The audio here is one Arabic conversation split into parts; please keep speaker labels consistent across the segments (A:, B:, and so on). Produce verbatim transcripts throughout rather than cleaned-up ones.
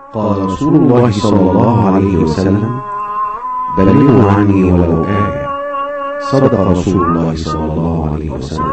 A: قال رسول الله صلى الله عليه وسلم: بلغوا عني ولو آية. صدق رسول الله صلى الله عليه وسلم.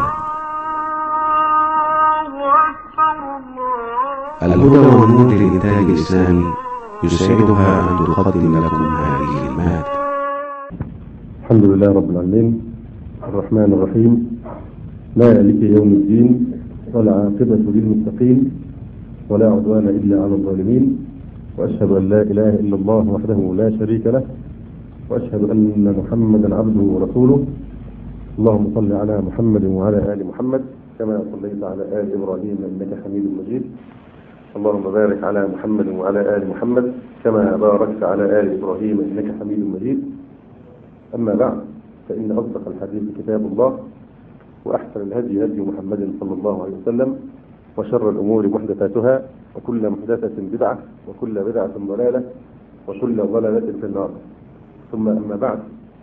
A: الهدى والنور للإنتاج الإسلامي يسعدها أن تقدم لكم هذه المادة.
B: الحمد لله رب العالمين الرحمن الرحيم مالك يوم الدين والعاقبة للمتقين ولا عدوان إلا على الظالمين، وأشهد أن لا إله إلا الله وحده لا شريك له، وأشهد أن محمدا عبده ورسوله. اللهم صل على محمد وعلى آل محمد كما صليت على آل إبراهيم إنك حميد مجيد. اللهم بارك على محمد وعلى آل محمد كما باركت على آل إبراهيم إنك حميد مجيد. أما بعد، فإن أصدق الحديث كتاب الله، وأحسن الهدي هدي محمد صلى الله عليه وسلم، وشر الأمور محدثاتها، وكل محدثة بدعة، وكل بدعة ضلالة، وكل ضلالة في النار. ثم أما بعد،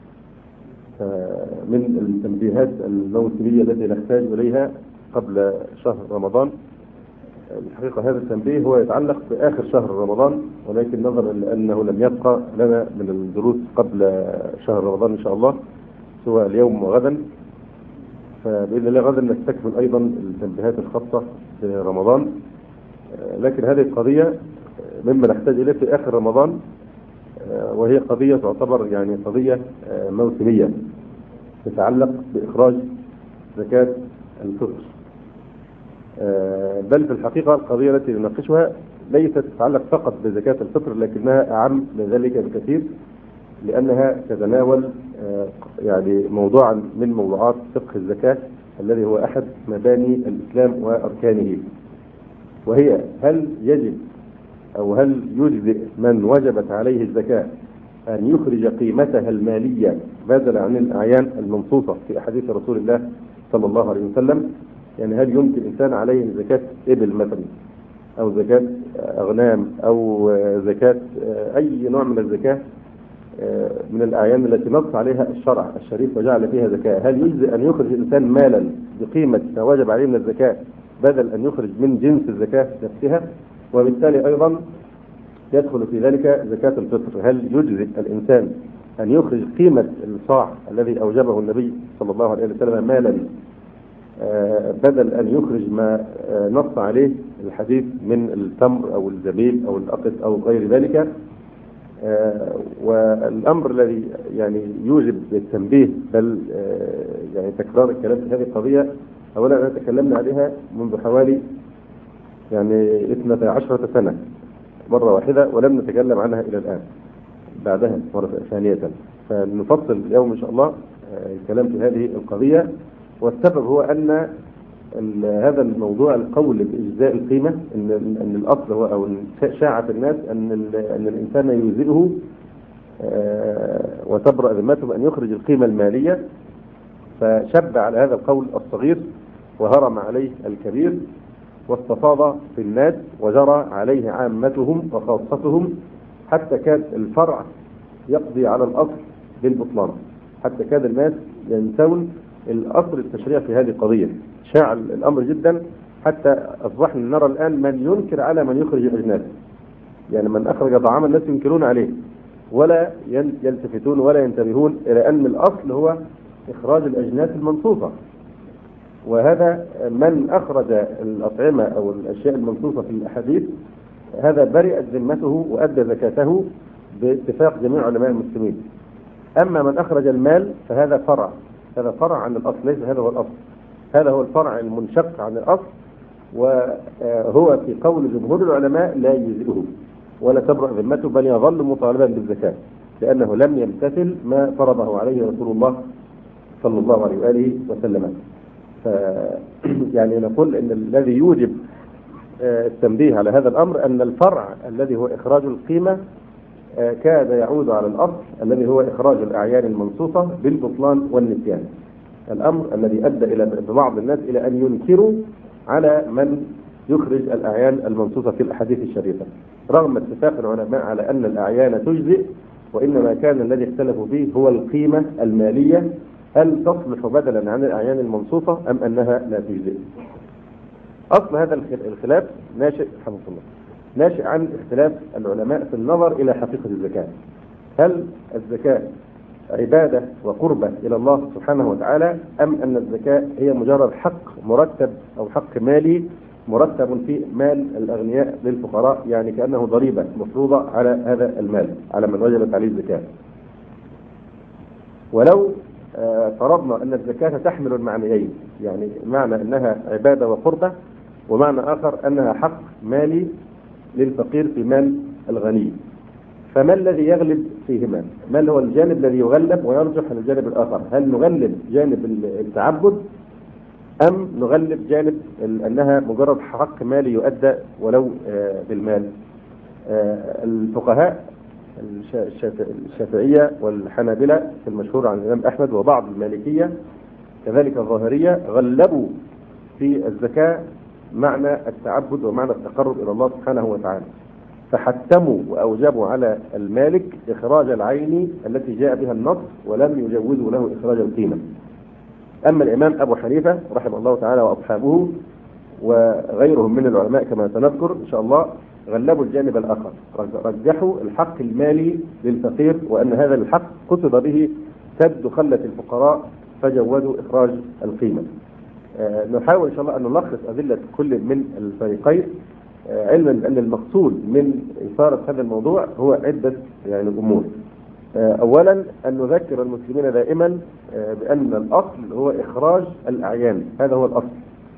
B: من التنبيهات الموسمية التي نحتاج إليها قبل شهر رمضان. الحقيقة هذا التنبيه هو يتعلق بآخر شهر رمضان، ولكن نظرا لأنه لم يبقى لنا من الدروس قبل شهر رمضان إن شاء الله سوى اليوم وغدا، فبإذن الله غدا نستكمل أيضا التنبيهات الخاصة برمضان. لكن هذه القضية مما نحتاج إليه في آخر رمضان، وهي قضية تعتبر يعني قضية موسمية تتعلق بإخراج زكاة الفطر. بل في الحقيقة القضية التي نناقشها ليست تتعلق فقط بزكاة الفطر، لكنها أعم من ذلك بكثير، لأنها تتناول يعني موضوعا من موضوعات فقه الزكاة الذي هو أحد مباني الإسلام وأركانه، وهي هل يجب أو هل يجزئ من وجبت عليه الزكاة أن يخرج قيمتها المالية بدلا عن الأعيان المنصوصة في أحاديث رسول الله صلى الله عليه وسلم. يعني هل يمكن إنسان عليه زكاة إبل مثلا، أو زكاة أغنام، أو زكاة أي نوع من الزكاة من الأعيان التي نص عليها الشرع الشريف وجعل فيها زكاة، هل يجزئ أن يخرج الإنسان مالا بقيمة ما وجب عليه من الزكاة بدل أن يخرج من جنس الزكاة نفسها؟ وبالتالي أيضا يدخل في ذلك زكاة الفطر. هل يجزئ الإنسان أن يخرج قيمة الصاع الذي أوجبه النبي صلى الله عليه وسلم مالا بدل أن يخرج ما نص عليه الحديث من التمر أو الزبيب أو الأقط أو غير ذلك؟ والأمر الذي يعني يوجب التنبيه بل يعني تكرار الكلام في هذه القضية، أولا أنا تكلمنا عليها منذ حوالي يعني اثنتي عشرة سنة مرة واحدة، ولم نتكلم عنها إلى الآن بعدها مرة ثانية. فنفصل اليوم إن شاء الله الكلام في هذه القضية. والسبب هو أن هذا الموضوع القول بإجزاء القيمة أن أن الأصل هو أو شاعة الناس أن أن الإنسان يجزئه وتبرأ ذمته بأن يخرج القيمة المالية، فشب على هذا القول الصغير وهرم عليه الكبير، واستفاض في الناس وجرى عليه عامتهم وخاصتهم، حتى كاد الفرع يقضي على الأصل بالبطلان، حتى كاد الناس ينسون الأصل التشريع في هذه القضية. شاع الأمر جدا حتى أصبحنا نرى الآن من ينكر على من يخرج الأجناس، يعني من أخرج طعاما الناس ينكرون عليه ولا يلتفتون ولا ينتبهون إلى أن الأصل هو إخراج الأجناس المنصوصة. وهذا من أخرج الأطعمة أو الأشياء المنصوصة في الأحاديث هذا برئت ذمته وأدى زكاته باتفاق جميع علماء المسلمين. أما من أخرج المال فهذا فرع، هذا فرع عن الأصل، ليس هذا هو الأصل، هذا هو الفرع المنشق عن الأصل، وهو في قول جمهور العلماء لا يجزئه ولا تبرأ ذمته، بل يظل مطالبا بالزكاة لأنه لم يمتثل ما فرضه عليه رسول الله صلى الله عليه وآله وسلم. يعني نقول أن الذي يوجب التنبيه على هذا الأمر أن الفرع الذي هو إخراج القيمة كاد يعود على الأصل الذي هو إخراج الأعيان المنصوصة بالبطلان والنسيان، الأمر الذي أدى إلى بعض الناس إلى أن ينكروا على من يخرج الأعيان المنصوصة في الأحاديث الشريفة، رغم اتفاق العلماء على أن الأعيان تجزئ، وإنما كان الذي اختلفوا فيه هو القيمة المالية، هل تصلح بدلا عن الأعيان المنصوصة أم أنها لا تجزئ. أصل هذا الخلاف ناشئ حفظ الله ناشئ عن اختلاف العلماء في النظر إلى حقيقة الزكاة. هل الزكاة عبادة وقربة إلى الله سبحانه وتعالى، أم أن الزكاة هي مجرد حق مرتب أو حق مالي مرتب في مال الأغنياء للفقراء، يعني كأنه ضريبة مفروضة على هذا المال على من وجبت عليه الزكاة؟ ولو فرضنا أن الزكاة تحمل المعنيين، يعني معنى أنها عبادة وقربة، ومعنى آخر أنها حق مالي للفقير في مال الغني، فما الذي يغلب فيهما؟ ما هو الجانب الذي يغلب ويرجح عن الجانب الآخر؟ هل نغلب جانب التعبد أم نغلب جانب أنها مجرد حق مالي يؤدى ولو بالمال؟ الفقهاء الشافعية والحنابلة في المشهور عن الإمام أحمد وبعض المالكية كذلك الظاهرية غلبوا في الزكاة معنى التعبد ومعنى التقرب إلى الله سبحانه وتعالى، فحتموا وأوجبوا على المالك إخراج العين التي جاء بها النص ولم يجوزوا له إخراج القيمة. أما الإمام أبو حنيفة رحمه الله تعالى وأصحابه وغيرهم من العلماء كما سنذكر إن شاء الله غلبوا الجانب الآخر، رجحوا الحق المالي للفقير وأن هذا الحق قصد به سد خلة الفقراء فجوزوا إخراج القيمة. آه نحاول إن شاء الله أن نلخص أدلة كل من الفريقين، آه علما بأن المقصود من إثارة هذا الموضوع هو عدة يعني الأمور. آه أولا أن نذكر المسلمين دائما آه بأن الأصل هو إخراج الأعيان، هذا هو الأصل،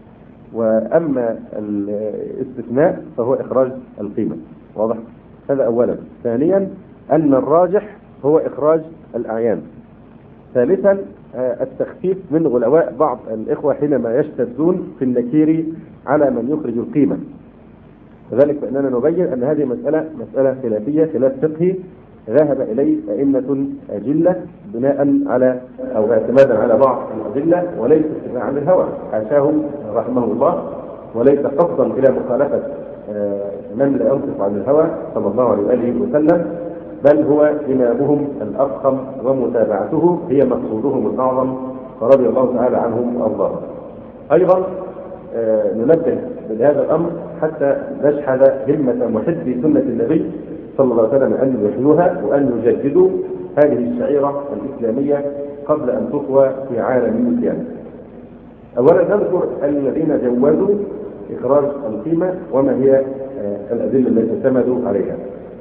B: وأما الاستثناء فهو إخراج القيمة. واضح؟ هذا أولا. ثانيا أن الراجح هو إخراج الأعيان. ثالثا التخفيف من غلواء بعض الإخوة حينما يشتدون في النكير على من يخرج القيمة، وذلك بأننا نبين أن هذه مسألة مسألة خلافية خلاف فقهي ذهب إليه أئمة أجلة بناء على أو اعتمادا على بعض الأدلة وليس اتباعا للهوى، حاشاهم رحمه الله، وليس قصدا إلى مخالفة من لا ينطق عن الهوى صلى الله عليه وآله وسلم، بل هو إمامهم الأفخم ومتابعته هي مقصودهم الأعظم فرضي الله تعالى عنهم وأرضاهم. أيضا ننبه بهذا الأمر حتى نشحذ همة محبي سنة النبي صلى الله عليه وسلم أن يحيوها وأن يجددوا هذه الشعيرة الإسلامية قبل أن تطوى في عالم النسيان. أولا نذكر الذين جوزوا إخراج القيمة وما هي الأدلة التي اعتمدوا عليها.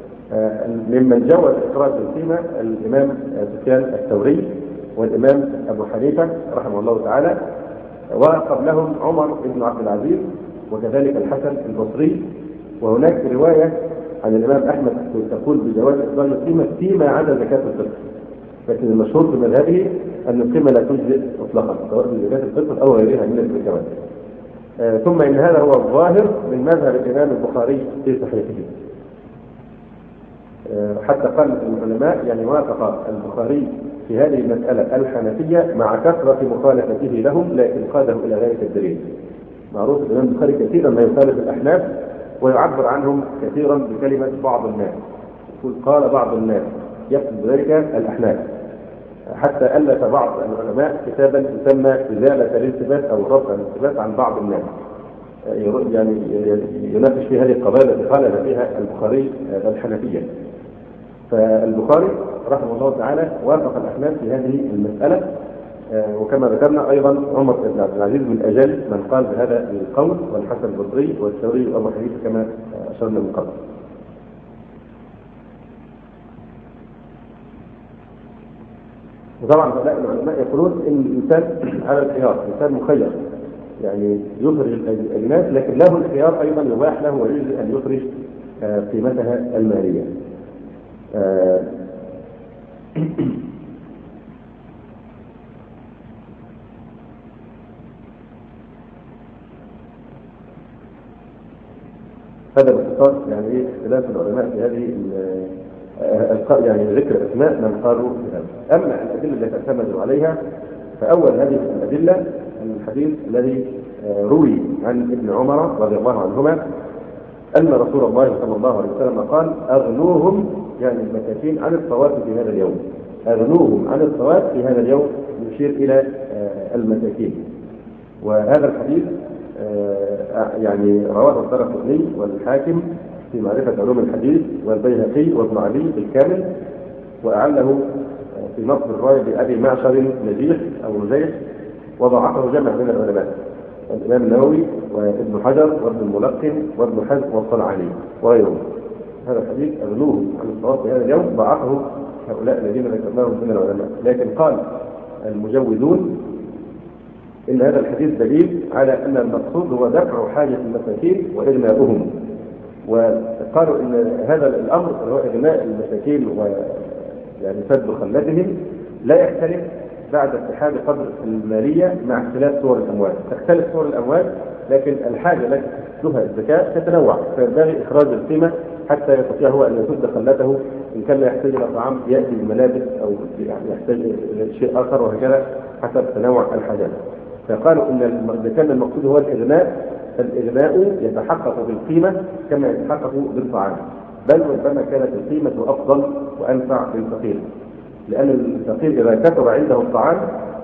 B: ممن جوز إخراج القيمة الإمام سفيان الثوري والإمام أبو حنيفة رحمه الله تعالى، وقبلهم عمر بن عبد العزيز وكذلك الحسن البصري. وهناك رواية عن الإمام أحمد تقول بجواز إخراج القيمة فيما عدا زكاة الفطر، لكن المشهور في مذهبه أن القيمة لا تجزئ مطلقا سواء في زكاة الفطر أو غيرها من الزكوات. آه ثم إن هذا هو الظاهر من مذهب الإمام البخاري في صحيحه. آه حتى قال العلماء يعني وافق البخاري في هذه المسألة الحنفية مع كثرة مخالفته لهم، لكن قاده إلى ذلك الدليل. معروف الإمام البخاري كثيرا ما يخالف الأحناف ويعبر عنهم كثيرا بكلمة بعض الناس، يقول قال بعض الناس، يقصد بذلك الأحناف. حتى ألف بعض العلماء كتابا يسمى إزالة الالتباس أو رفع الالتباس عن بعض الناس، يعني يناقش في هذه القضايا التي خالف فيها البخاري الحنفية. فالبخاري رحمه الله تعالى وافق الأحناف في هذه المسألة، وكما ذكرنا أيضا عمر بن عبد العزيز من أجل من قال بهذا القول، والحسن البصري والثوري وأبو حنيفة كما أشرنا من قبل. وطبعا هؤلاء العلماء يقولون ان الانسان على الخيار، الانسان مخير، يعني يخرج الناس لكن له الخيار ايضا يباح له ويجوز ان يخرج قيمتها الماليه. هذا باختصار يعني ايه اختلاف العلماء في هذه يعني ذكر اسماء من قالوا بهذا. اما الادله التي اعتمدوا عليها فاول هذه الادله الحديث الذي روي عن ابن عمر رضي الله عنهما ان رسول الله صلى الله عليه وسلم قال اغنوهم يعني المساكين عن الصواب في هذا اليوم، اغنوهم عن الصواب في هذا اليوم، يشير الى المساكين. وهذا الحديث يعني رواه الدارقطني والحاكم في معرفة علوم الحديث والبيهقي وابن علي بالكامل، وأعله في نصب الراية بأبي معشر نجيح أو نجيح، وضعفه جمع من العلماء الإمام النووي وابن حجر وابن الملقن وابن حزم والصنعاني وغيرهم. هذا الحديث أغلوه عن الصواب في هذا اليوم، ضعفه هؤلاء الذين ذكرناهم من العلماء. لكن قال المجودون إن هذا الحديث دليل على أن المقصود هو دفع حاجة المساكين وإغناؤهم، وقالوا إن هذا الأمر هو إغناء المساكين ويعني سد خلتهم لا يختلف بعد اتحاد قدر المالية مع اختلاف صور الأموال. تختلف صور الأموال، لكن الحاجة التي تسدها الزكاة تتنوع، فينبغي إخراج القيمة حتى يستطيع هو أن يسد خلته. إن كان لا يحتاج إلى طعام يأتي بملابس، أو يعني يحتاج إلى شيء آخر، وهكذا حسب تنوع الحاجات. فقالوا إن إذا كان المقصود هو الإغناء، فالإغناء يتحقق بالقيمة كما يتحقق بالطعام، بل ربما كانت القيمة أفضل وأنفع للفقير، لأن الفقير إذا كثر عنده الطعام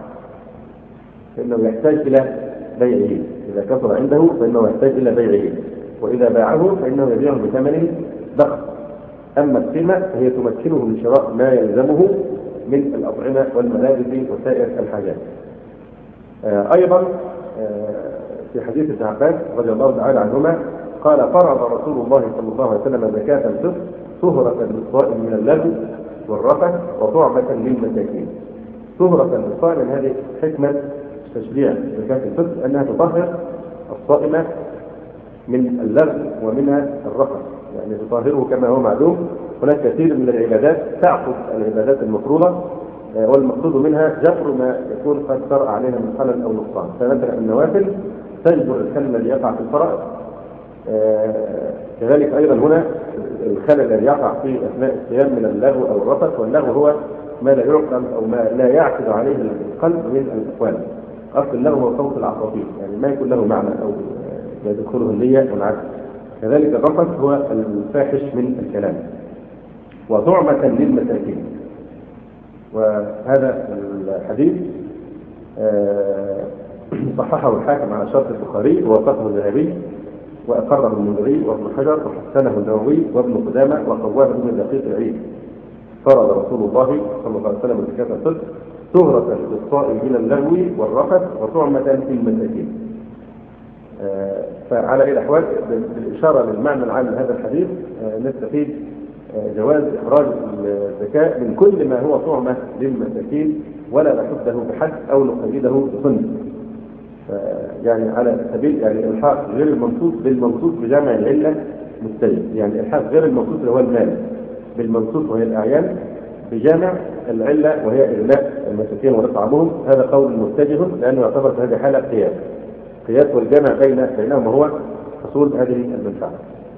B: فإنه يحتاج إلى بيعه، إذا كثر عنده فإنه يحتاج إلى بيعه، وإذا باعه فإنه يبيعه بثمن ضخم. أما القيمة فهي تمكنه من شراء ما يلزمه من الأطعمة والملابس وسائر الحاجات. آه أيضا آه في حديث ابن عباس رضي الله تعالى عنهما قال: فرض رسول الله صلى الله عليه وسلم زكاة الفطر طهرة للصائم من اللغو والرفث وطعمة للمساكين. طهرة للصائم، هذه حكمة تشريع زكاة الفطر، أنها تطهر الصائم من اللغو ومنها الرفث، يعني تطهره كما هو معلوم. هناك كثير من العبادات تعقد العبادات المفروضة، والمقصود منها جبر ما يكون قد طرأ عليها من خلل أو نقصان. فمثلا النوافل تجبر الخلل الذي يقع في الفرائض، كذلك أيضا هنا الخلل الذي يقع في أثناء الصيام من اللغو أو الرفث. واللغو هو ما لا يعقل أو ما لا يعقد عليه القلب من الأقوال. أصل اللغو هو صوت العصافير، يعني ما يكون له معنى أو يدخله النية والعكس. كذلك الرفث هو الفاحش من الكلام. وطعمة للمساكين، وهذا الحديث صححه الحاكم على شرط البخاري ووثقه الذهبي وأقره المنذري وابن حجر وحسنه النووي وابن قدامة وقواه ابن دقيق العيد. فرض رسول الله صلى الله عليه وسلم زكاة الفطر طهرة للصائم من اللغو والرفث وطعمة للمساكين. فعلى أي الأحوال بالإشارة للمعنى العام لهذا الحديث نستفيد جواز إخراج الزكاة من كل ما هو طعمة للمساكين، ولا نحده بحد أو نقيده بصنف. يعني على سبيل يعني الحاق غير المنصوص بالمنصوص بجمع العلة مستلزم، يعني الحاق غير المنصوص اللي هو المال بالمنصوص وهي الأعيان بجمع العلة وهي إغناء المساكين ورفعهم. هذا قول متجه، لأنه يعتبر في هذه الحالة قياس قياس والجمع بين بينهم هو حصول هذه المنفعة.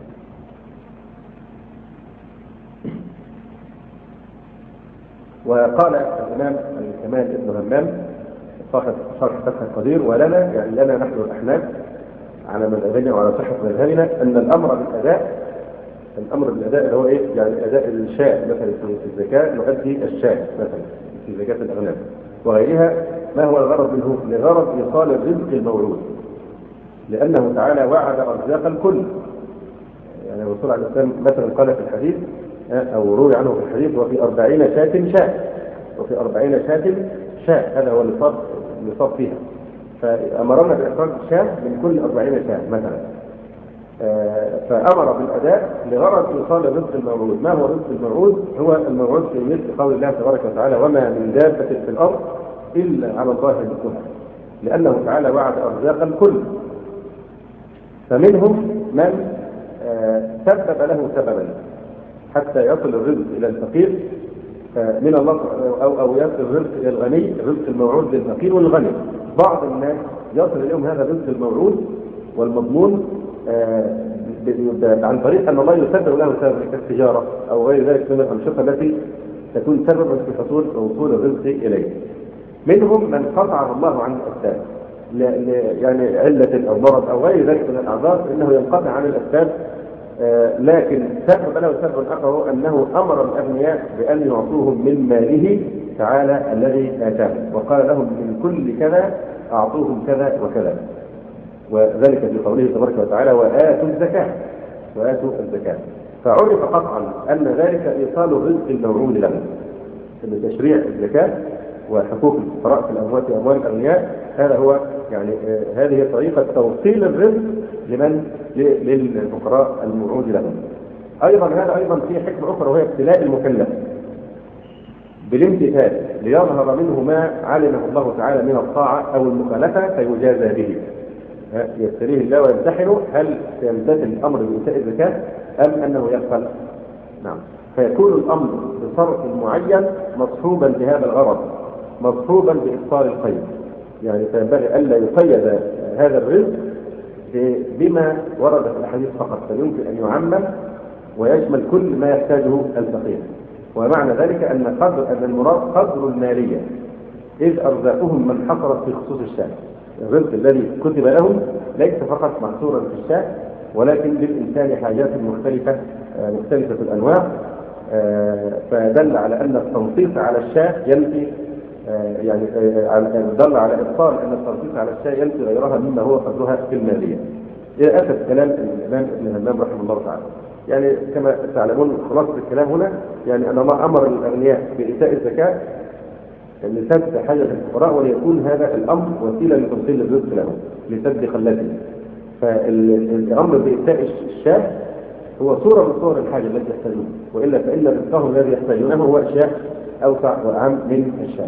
B: وقال الإمام الكمال بن همام صاحب شرح فتح القدير: ولنا يعني لنا نحن الأحناف على مذهبنا وعلى صحة مذهبنا أن الأمر بالأداء الأمر بالأداء اللي هو إيه؟ يعني أداء الشاة مثلا في الزكاة نؤدي الشاة مثلا في زكاة الأغنام وغيرها. ما هو الغرض منه؟ لغرض إيصال الرزق الموعود، لأنه تعالى وعد أرزاق الكل. يعني الرسول عليه السلام مثلا قال في الحديث أو روي عنه في الحديث: وفي أربعين شاة شاة وفي أربعين شاة شاة هذا هو النصاب النصاب فيها. فأمرنا بإخراج شاة من كل أربعين شاة مثلا. فأمر بالأداء لغرض إيصال الرزق الموعود. ما هو الرزق الموعود؟ هو الموعود في مثل قول الله تبارك وتعالى: وما من دابة في الأرض إلا على الله رزقها، لأنه تعالى وعد أرزاق الكل. فمنهم من سبب له سببا حتى يصل الرزق إلى الفقير من الله، أو أو يصل الرزق إلى الغني، الرزق الموعود للفقير والغني. بعض الناس يصل إليهم هذا الرزق الموعود والمضمون عن طريق أن الله يسبب له سبب كالتجارة أو غير ذلك من الأنشطة التي تكون سببا في حصول وصول الرزق إليه. منهم من قطعه الله عن الأسباب، يعني علة أو مرض أو غير ذلك من الأعذار، إنه ينقطع عن الأسباب. آه لكن سبب له سبب آخر أنه أمر الأغنياء بأن يعطوهم من ماله تعالى الذي آتاهم، وقال لهم: من كل كذا أعطوهم كذا وكذا. وذلك في قوله تبارك وتعالى: وآتوا الزكاة. وآتوا الزكاة. فعرف قطعا أن ذلك إيصال الرزق الموعود له، أن تشريع الزكاة وحقوق الفقراء في الأموال في أموال الأغنياء هذا هو يعني آه هذه طريقة توصيل الرزق لمن للفقراء الموعود لهم. أيضا هذا أيضا فيه حكمة أخرى وهي ابتلاء المكلف بالامتثال ليظهر منه ما علمه الله تعالى من الطاعة أو المخالفة فيجازى به. يبتليه الله ويمتحنه هل سيمتثل الأمر بإيتاء الزكاة أم أنه يغفل. نعم. فيكون الأمر بصرف معين مصحوبا بهذا الغرض، مصحوبا بإبطال الخير. يعني فينبغي ألا يقيد هذا الرزق بما ورد في الحديث فقط، فيمكن أن يعمم ويشمل كل ما يحتاجه الفقير. ومعنى ذلك أن قدر أن المراد قدر المالية، إذ أرزاقهم من حصرت في خصوص الشاة. الرزق الذي كتب لهم ليس فقط محصورا في الشاة، ولكن للإنسان حاجات مختلفة مختلفة الأنواع. فدل على أن التنصيص على الشاة ينفي يعني دل على إبطال أن التنصيص على الشاة ينفي غيرها مما هو قدرها في المالية. إلى أسف كلام الإمام ابن همام رحمه الله تعالى. يعني كما تعلمون خلاصة الكلام هنا يعني أن الله أمر الأغنياء بإيتاء الزكاة لسد حاجة الفقراء، وليكون هذا الأمر وسيلة لتوصيل الرزق لهم لسد خلتهم. فالأمر بإيتاء الشاة هو صورة من صور الحاجة التي يحتاجون، وإلا فإن رزقهم الذي يحتاجونه هو أشياء أوسع وأعم من الشاة.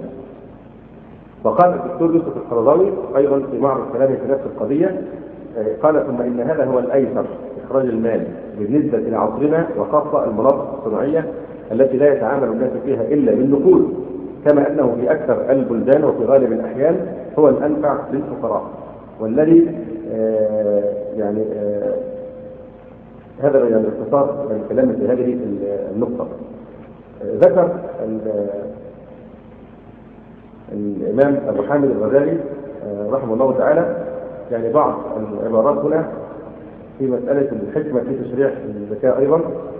B: وقال الدكتور يوسف القرضاوي أيضا في معرض كلامه في نفس القضية، قال ثم إن هذا هو الأيسر إخراج المال بالنسبة لعصرنا، وخاصة المناطق الصناعية التي لا يتعامل الناس فيها إلا بالنقود، كما أنه في أكثر البلدان وفي غالب الأحيان هو الأنفع للفقراء. والذي آه يعني آه هذا يعني اختصار الكلام في هذه النقطة. آه ذكر الإمام أبو حامد الغزالي آه رحمه الله تعالى يعني بعض العبارات هنا في مسألة الحكمة في تشريع الزكاة أيضا.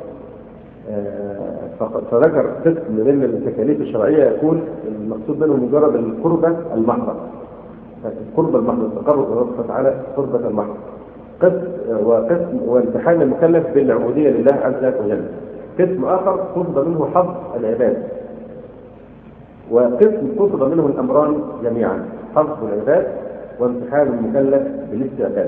B: فذكر قسم من التكاليف الشرعية يكون المقصود منه مجرد القربة المحضة، القربة المحضة، التقرب إلى الله تعالى قربة المحضة. قسم وقسم وامتحان المكلف بالعبودية لله عز وجل. قسم آخر قصد منه حظ العباد، وقسم قصد منه الأمران جميعا، حظ العباد وامتحان المكلف بالاستعداد.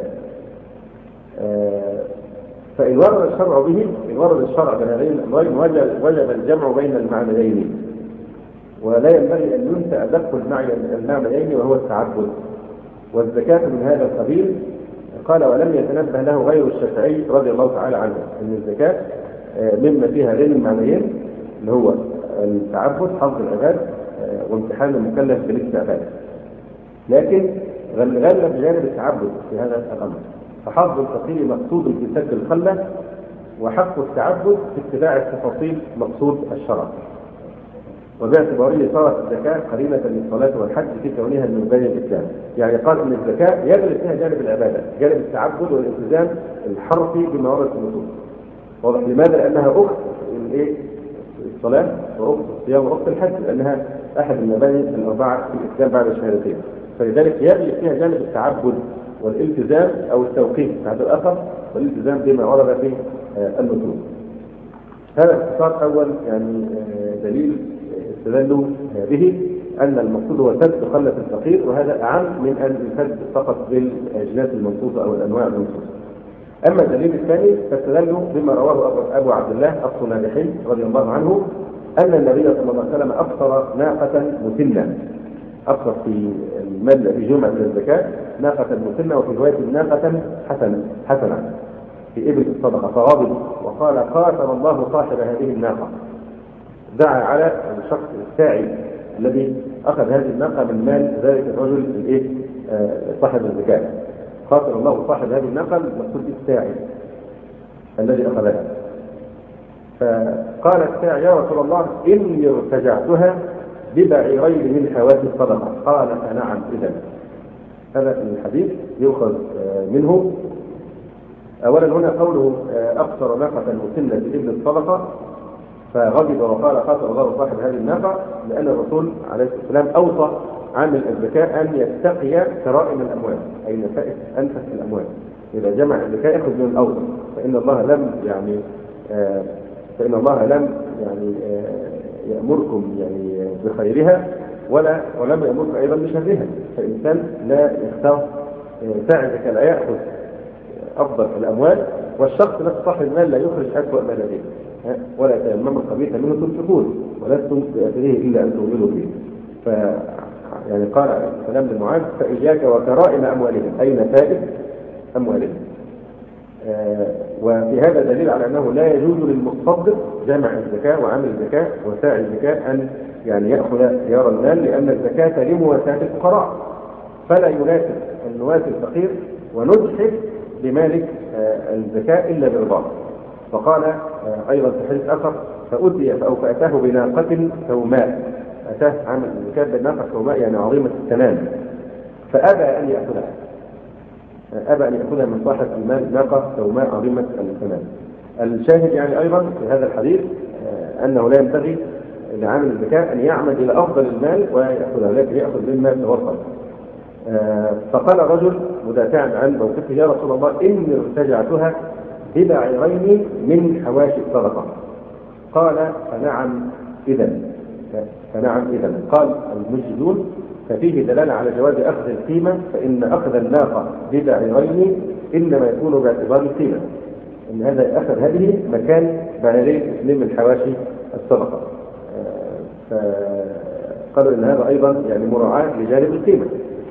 B: فإن ورد الشرع به، إن ورد الشرع بهذين الأمرين وجب الجمع بين المعنيين، ولا ينبغي أن ينسى أدق المعنيين وهو التعبد. والزكاة من هذا القبيل. قال ولم يتنبه له غير الشافعي رضي الله تعالى عنه أن الزكاة مما فيها هذين المعنيين اللي هو التعبد حظ العباد وامتحان المكلف بالاستعباد. لكن غلب بجانب التعبد في هذا الأمر، فحظ الفقير مقصود في سد الخلة، وحق التعبد في اتباع التفاصيل مقصود الشرع. وباعتباره صارت الزكاة قرينة للصلاة والحج في كونها من مباني الإسلام. يعني قال أن الزكاة يغلب فيها جانب العبادة، جانب التعبد والالتزام الحرفي بما ورد في النصوص. واضح لماذا؟ لأنها أخت الايه؟ الصلاة وأخت الصيام وأخت الحج، لأنها أحد المباني الأربعة في الإسلام بعد الشهادتين. فلذلك يغلب فيها جانب التعبد والالتزام أو التوقيف بعد الأثر والالتزام بما ورد في النصوص. هذا اختصار أول يعني دليل استدلوا به أن المقصود هو سد خلة الفقير، وهذا أعم من أن يسد فقط بالأجناس المنصوصة أو الأنواع المنصوصة. أما الدليل الثاني فاستدلوا بما رواه أبو عبد الله الصنابحي رضي الله عنه أن النبي صلى الله عليه وسلم أفطر ناقة مسنة، أفطر في المال في جمعة من الزكاة ناقة مسنة، وفي رواية ناقة حسنة حسنة في إبل الصدقة، فغضب وقال قاتل الله صاحب هذه الناقة. دعا على الشخص الساعي الذي أخذ هذه الناقة من مال ذلك الرجل الإيه صاحب الزكاة. قاتل الله صاحب هذه الناقة المقصود الساعي الذي أخذها. فقال الساعي يا رسول الله إني ارتجعتها ببعيرين من حوادث الصدقة. قال فنعم إذن. هذا الحديث يؤخذ منه أولا هنا قوله أقصر ناقة مسنة ابن الصدقة، فغضب وقال قاتل الله صاحب هذه الناقة، لأن الرسول عليه الصلاة والسلام أوصى عامل الزكاة أن يتقي كرائم الأموال، أي نفائس أنفس الأموال. إذا جمع الزكاة يأخذ من الأوسط، فإن الله لم يعني آه فإن الله لم يعني آه يأمركم يعني بخيرها ولا ولم يأمركم أيضا بشرها. فالإنسان لا يختار ساعة الزكاة، لا يأخذ أفضل الأموال، والشخص نفسه صاحب المال لا يخرج أسوأ ما لديه، ولا يتيمم الخبيث منه تنفقون ولستم بآخره إلا أن تؤمنوا به. ف يعني قال السلام لمعاذ: فإياك وكرائم أموالهم، أي نتائج أموالهم. آه وفي هذا دليل على أنه لا يجوز للمتصدق جمع الزكاة وعمل الزكاة وساعي الزكاة أن يعني يأخذ خيار المال، لأن الزكاة لمواساة الفقراء، فلا يناسب أن نواسي الفقير ونجحف بمالك آه الزكاة إلا برضاه. فقال آه أيضا في حديث آخر: فأتي أو فأتاه بناقة سوماء، أتاه عمل الزكاة بناقة سوماء يعني عظيمة السنان، فأبى أن يأخذها، أبى أن يأخذها من صاحب المال ناقة سوماء عظيمة السنان. الشاهد يعني أيضا في هذا الحديث آه أنه لا ينبغي لعامل الزكاة أن يعمل إلى أفضل المال ويأخذها، لكن يأخذ مما توسط. آه فقال رجل مدافعا عن موقفه: يا رسول الله، إني ارتجعتها ببعيرين من حواشي الصدقة. قال: فنعم إذن فنعم إذن قال المجدون: ففيه دلالة على جواز أخذ القيمة، فإن أخذ الناقة ببعيرين إنما يكون باعتبار القيمة، إن هذا أخذ هذه مكان بعيرين اثنين من حواشي الصدقة. فقالوا إن هذا أيضا يعني مراعاة لجانب القيمة.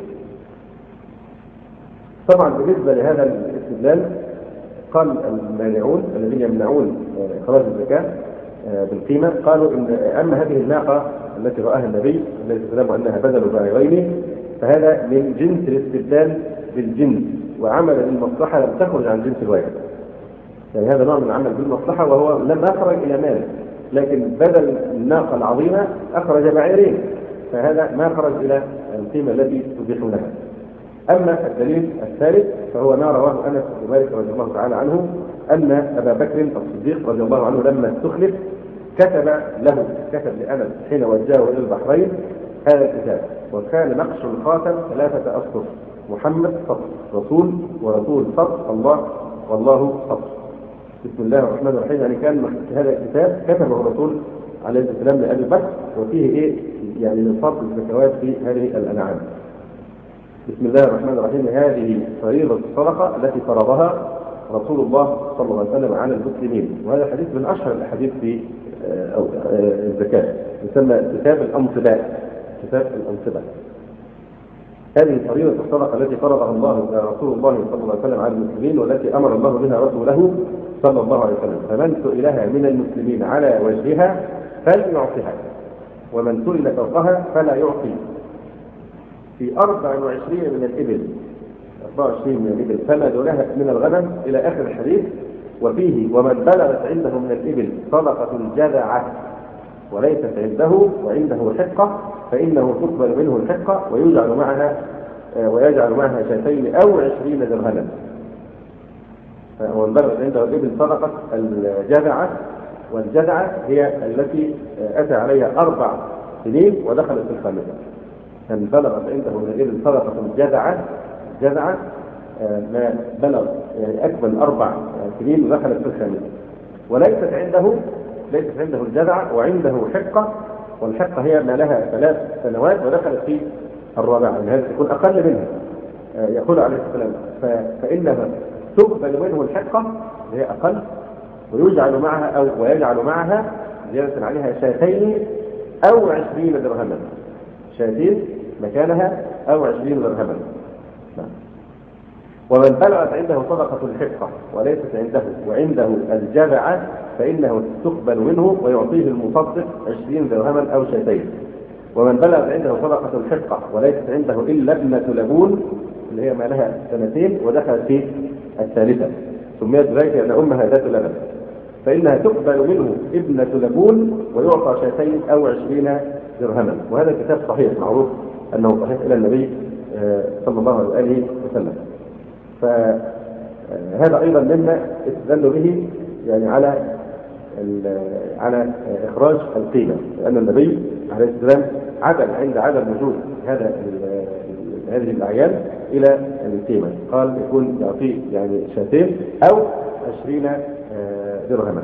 B: طبعا بالنسبة لهذا الاستدلال قال المانعون الذين يمنعون إخراج الزكاة بالقيمة، قالوا إن أما هذه الناقة التي رآها النبي عليه السلام أنها بدل بعيرين، فهذا من جنس الاستبدال بالجنس، وعمل المصلحة لم تخرج عن جنس الواحد، يعني هذا نوع من العمل بالمصلحة، وهو لم أخرج إلى مال، لكن بدل الناقة العظيمة أخرج بعيرين، فهذا ما خرج إلى القيمة التي تبيحونها. أما الدليل الثالث فهو ما رواه أنس بن مالك رضي الله تعالى عنه أن أبا بكر الصديق رضي الله عنه لما استخلف كتب له كتب لأنس حين وجهه إلى البحرين هذا الكتاب، وكان نقش الخاتم ثلاثة أسطر: محمد سطر، رسول ورسول سطر، الله والله سطر. بسم الله الرحمن الرحيم. يعني كان هذا الكتاب كتبه الرسول عليه السلام لأبي بكر، وفيه إيه يعني نصاب الزكوات في هذه الأنعام. بسم الله الرحمن الرحيم. هذه فريضة الصدقة التي فرضها رسول الله صلى الله عليه وسلم على المسلمين، وهذا الحديث من أشهر الأحاديث في الزكاة، يسمى كتاب الأنصباء. كتاب الأنصباء هذه فريضة الصدقة التي فرضها الله رسول الله صلى الله عليه وسلم على المسلمين، والتي أمر الله بها رسوله صلى الله عليه وسلم. فمن سئلها من المسلمين على وجهها فليعطها، ومن سئل فوقها فلا يعطي. في أربع وعشرين من الإبل أربع وعشرين من الإبل فما دونها من الغنم إلى آخر الحديث. وفيه: ومن بلغت عنده من الإبل صدقة جذعة وليست عنده وعنده حقة فإنه تقبل منه الحقة ويجعل معها ويجعل معها شاتين أو عشرين درهما. ومن بلغت عنده الإبل صدقة الجذعة، والجذعة هي التي أتى عليها أربع سنين ودخلت في الخامسة. من بلغت عنده من الإبل صدقة جذعة جذعة ما بلغ يعني أكمل أربع سنين ودخلت في الخامسة، وليست عنده ليست عنده الجذعة وعنده حقة، والحقة هي ما لها ثلاث سنوات ودخلت في الرابعة، يعني هذا يكون أقل منها. يقول عليه السلام: فإنها تقبل منه الحقة اللي هي أقل، ويجعل معها أو ويجعل معها زيادة عليها شاتين أو عشرين درهما، شاتين مكانها أو عشرين درهما. ومن بلغت عنده صدقة الحقة وليست عنده وعنده الجذعة فإنه تقبل منه ويعطيه المصدق عشرين درهما أو شاتين. ومن بلغت عنده صدقة الحقة وليست عنده إلا ابنة لبون اللي هي ما لها سنتين ودخلت في الثالثة، سميت ذلك لأن أمها ذات لبن، فإنها تقبل منه ابنة لبون ويعطى شاتين أو عشرين درهما. وهذا الكتاب صحيح معروف أنه صحيح إلى النبي صلى الله عليه وسلم. فهذا أيضا مما استدلوا به يعني على على إخراج القيمة، لأن النبي عليه السلام عدل عند عدم وجود هذا هذه الأعيان إلى القيمة. قال يكون يعطيه يعني شاتين أو عشرين درهما.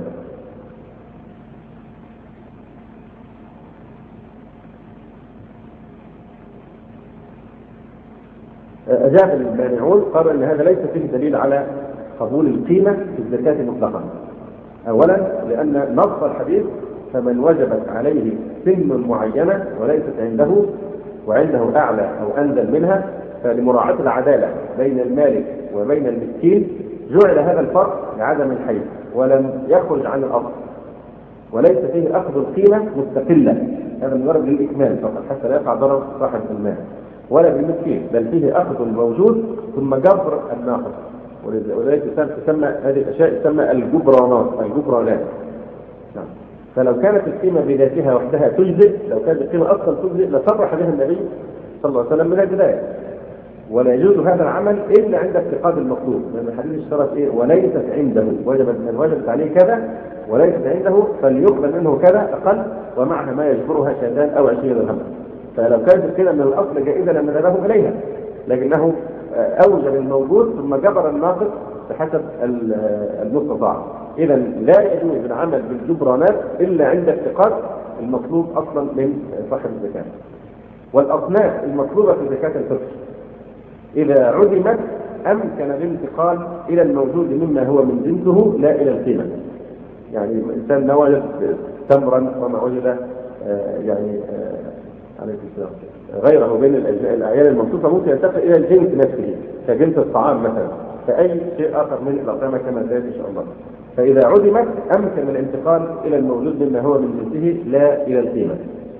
B: أجاب المانعون قالوا أن هذا ليس فيه دليل على قبول القيمة في الزكاة مطلقا. أولا لأن نص الحديث فمن وجبت عليه سن معينة وليست عنده وعنده أعلى أو أنزل منها، فلمراعاة العدالة بين المالك وبين المسكين جعل هذا الفرق لعدم الحيز ولم يخرج عن الأصل، وليس فيه أخذ القيمة مستقلة، هذا مجرد للإكمال فقط حتى لا يقع ضرر صاحب المال ولا بالمسكين، بل فيه أخذ الموجود ثم جبر الناقص. ولذلك تسمى هذه الأشياء تسمى الجبرانات الجبرانات. نعم. فلو كانت القيمة بذاتها وحدها تجزئ، لو كانت القيمة أصلا تجزئ لصرح بها النبي صلى الله عليه وسلم من البداية. ولا يجوز هذا العمل إلا عند افتقاد المطلوب، لأن الحديث اشترط إيه؟ وليست عنده، وجبت من وجبت عليه كذا وليست عنده فليقبل منه كذا أقل ومعها ما يجبرها شهدان أو عشرين درهم. فلو كانت القيمة من الأصل جائزة لم نذهب إليها، لكنه أوجب الموجود ثم جبر الناقص بحسب المستطاع. إذا لا يجوز العمل بالجبرانات إلا عند افتقاد المطلوب أصلا من صاحب الزكاة. والأصناف المطلوبة في زكاة الفطر إذا عدمت أمكن الانتقال إلى الموجود مما هو من جنسه لا إلى القيمة. يعني الإنسان لا وجد تمرا وما وجد يعني عليه السلام غيره بين الأعيان المنصوصة ممكن ينتقل إلى الجنس نفسه كجنس الطعام مثلا، فأي شيء آخر من الأطعمة كما سيأتي إن شاء الله. فإذا عدمت أمكن الانتقال إلى الموجود مما هو من جنسه لا إلى القيمة.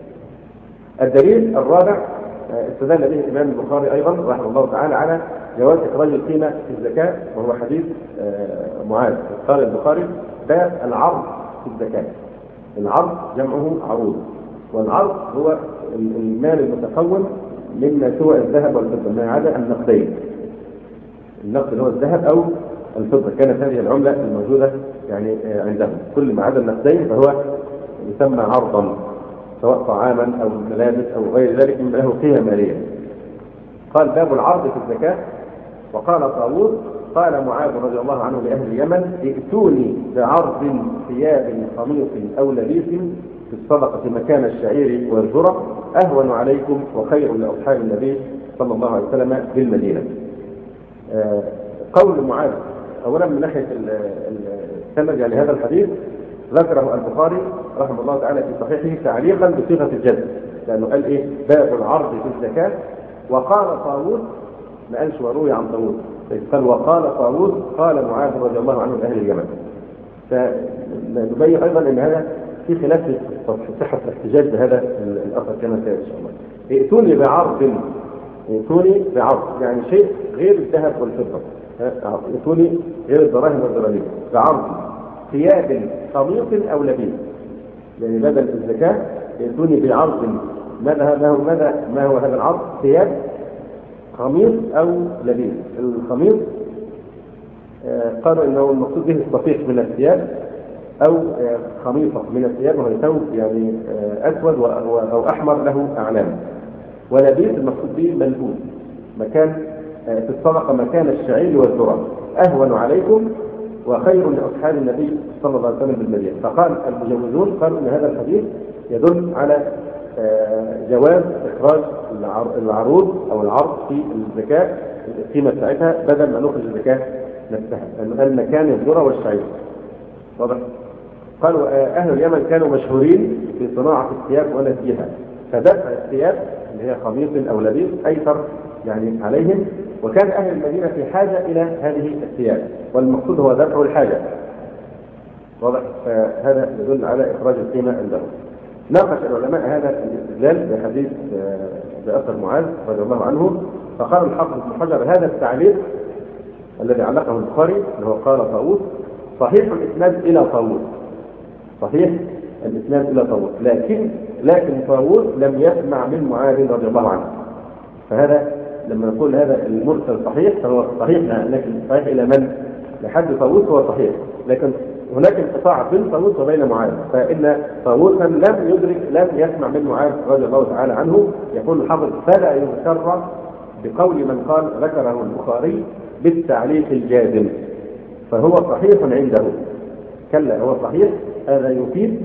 B: الدليل الرابع استدل به الإمام البخاري أيضا رحمه الله تعالى على جواز إخراج القيمة في الزكاة، وهو حديث معاذ. قال البخاري باب العرض في الزكاة. العرض جمعه عروض، والعرض هو المال المتكون مما سوى الذهب والفضة ما عدا النقدين. النقد هو الذهب أو الفضة، كانت هذه العملة الموجودة يعني عندهم، كل ما عدا النقدين فهو يسمى عرضا، سواء طعاما أو ملابس أو غير ذلك من له قيمة مالية. قال باب العرض في الزكاة. وقال طاووس قال معاذ رضي الله عنه لأهل اليمن ائتوني بعرض ثياب خميص أو لبيس في الصدقة مكان الشعير والذرة أهون عليكم وخير لأصحاب النبي صلى الله عليه وسلم بالمدينة. آه قول معاذ أولا من ناحية السند يعني هذا الحديث ذكره البخاري رحمه الله تعالى في صحيحه تعليقا بصيغة الجزم، لأنه قال إيه باب العرض في الزكاة. وقال طاووس ما قالش وروي عن طاووس، قال وقال طاووس قال معاذ رضي الله عنه لأهل اليمن. فنبين أيضا أن هذا في خلاف في صحة الاحتجاج بهذا الأثر كما سيأتي إن شاء الله. ائتوني بعرض، ائتوني بعرض يعني شيء غير الذهب والفضة، ائتوني غير الدراهم والدراهم بعرض ثياب خميص أو لبيس، يعني بدل الزكاة ائتوني بعرض. ماذا ما هو ماذا ما هو هذا العرض؟ ثياب خميص أو لبيس. الخميص آه قالوا إنه المقصود به الصفيح من الثياب أو آه خميصة من الثياب، وهو ثوب يعني آه أسود أو أحمر له أعلام. ولبيس المقصود به ملبوس مكان آه في الصدقة مكان الشعير والذرة أهون عليكم وخير لأصحاب النبي صلى الله عليه وسلم بالمدينة. فقال المجوزون قالوا إن هذا الحديث يدل على جواز إخراج العروض أو العرض في الزكاة القيمة بتاعتها بدل ما نخرج الزكاة نفسها، لأنه قال مكان الذرة والشعير. واضح؟ قالوا أهل اليمن كانوا مشهورين في صناعة الثياب ونسيها، فدفع الثياب اللي هي خميص أو لبيس أيسر يعني عليهم، وكان أهل المدينة في حاجة إلى هذه الثياب، والمقصود هو دفع الحاجة. واضح؟ فهذا يدل على إخراج القيمة عندهم. ناقش العلماء هذا الاستدلال بحديث بأثر معاذ رضي الله عنه، فقال الحافظ ابن حجر هذا التعليق الذي علقه البخاري اللي هو قال طاووس صحيح الإسناد إلى طاووس، صحيح الإسناد إلى طاووس، لكن لكن طاووس لم يسمع من معاذ رضي الله عنه. فهذا لما نقول هذا المرسل صحيح فهو صحيح، لكن صحيح إلى من؟ لحد طاووس هو صحيح، لكن هناك انقطاع بين طاووس وبين معاذ، فإن طاووسا لم يدرك لم يسمع من معاذ رضي الله تعالى عنه. يقول الحافظ فلا يغتر بقول من قال ذكره البخاري بالتعليق الجازم، فهو صحيح عنده. كلا هو صحيح، هذا يفيد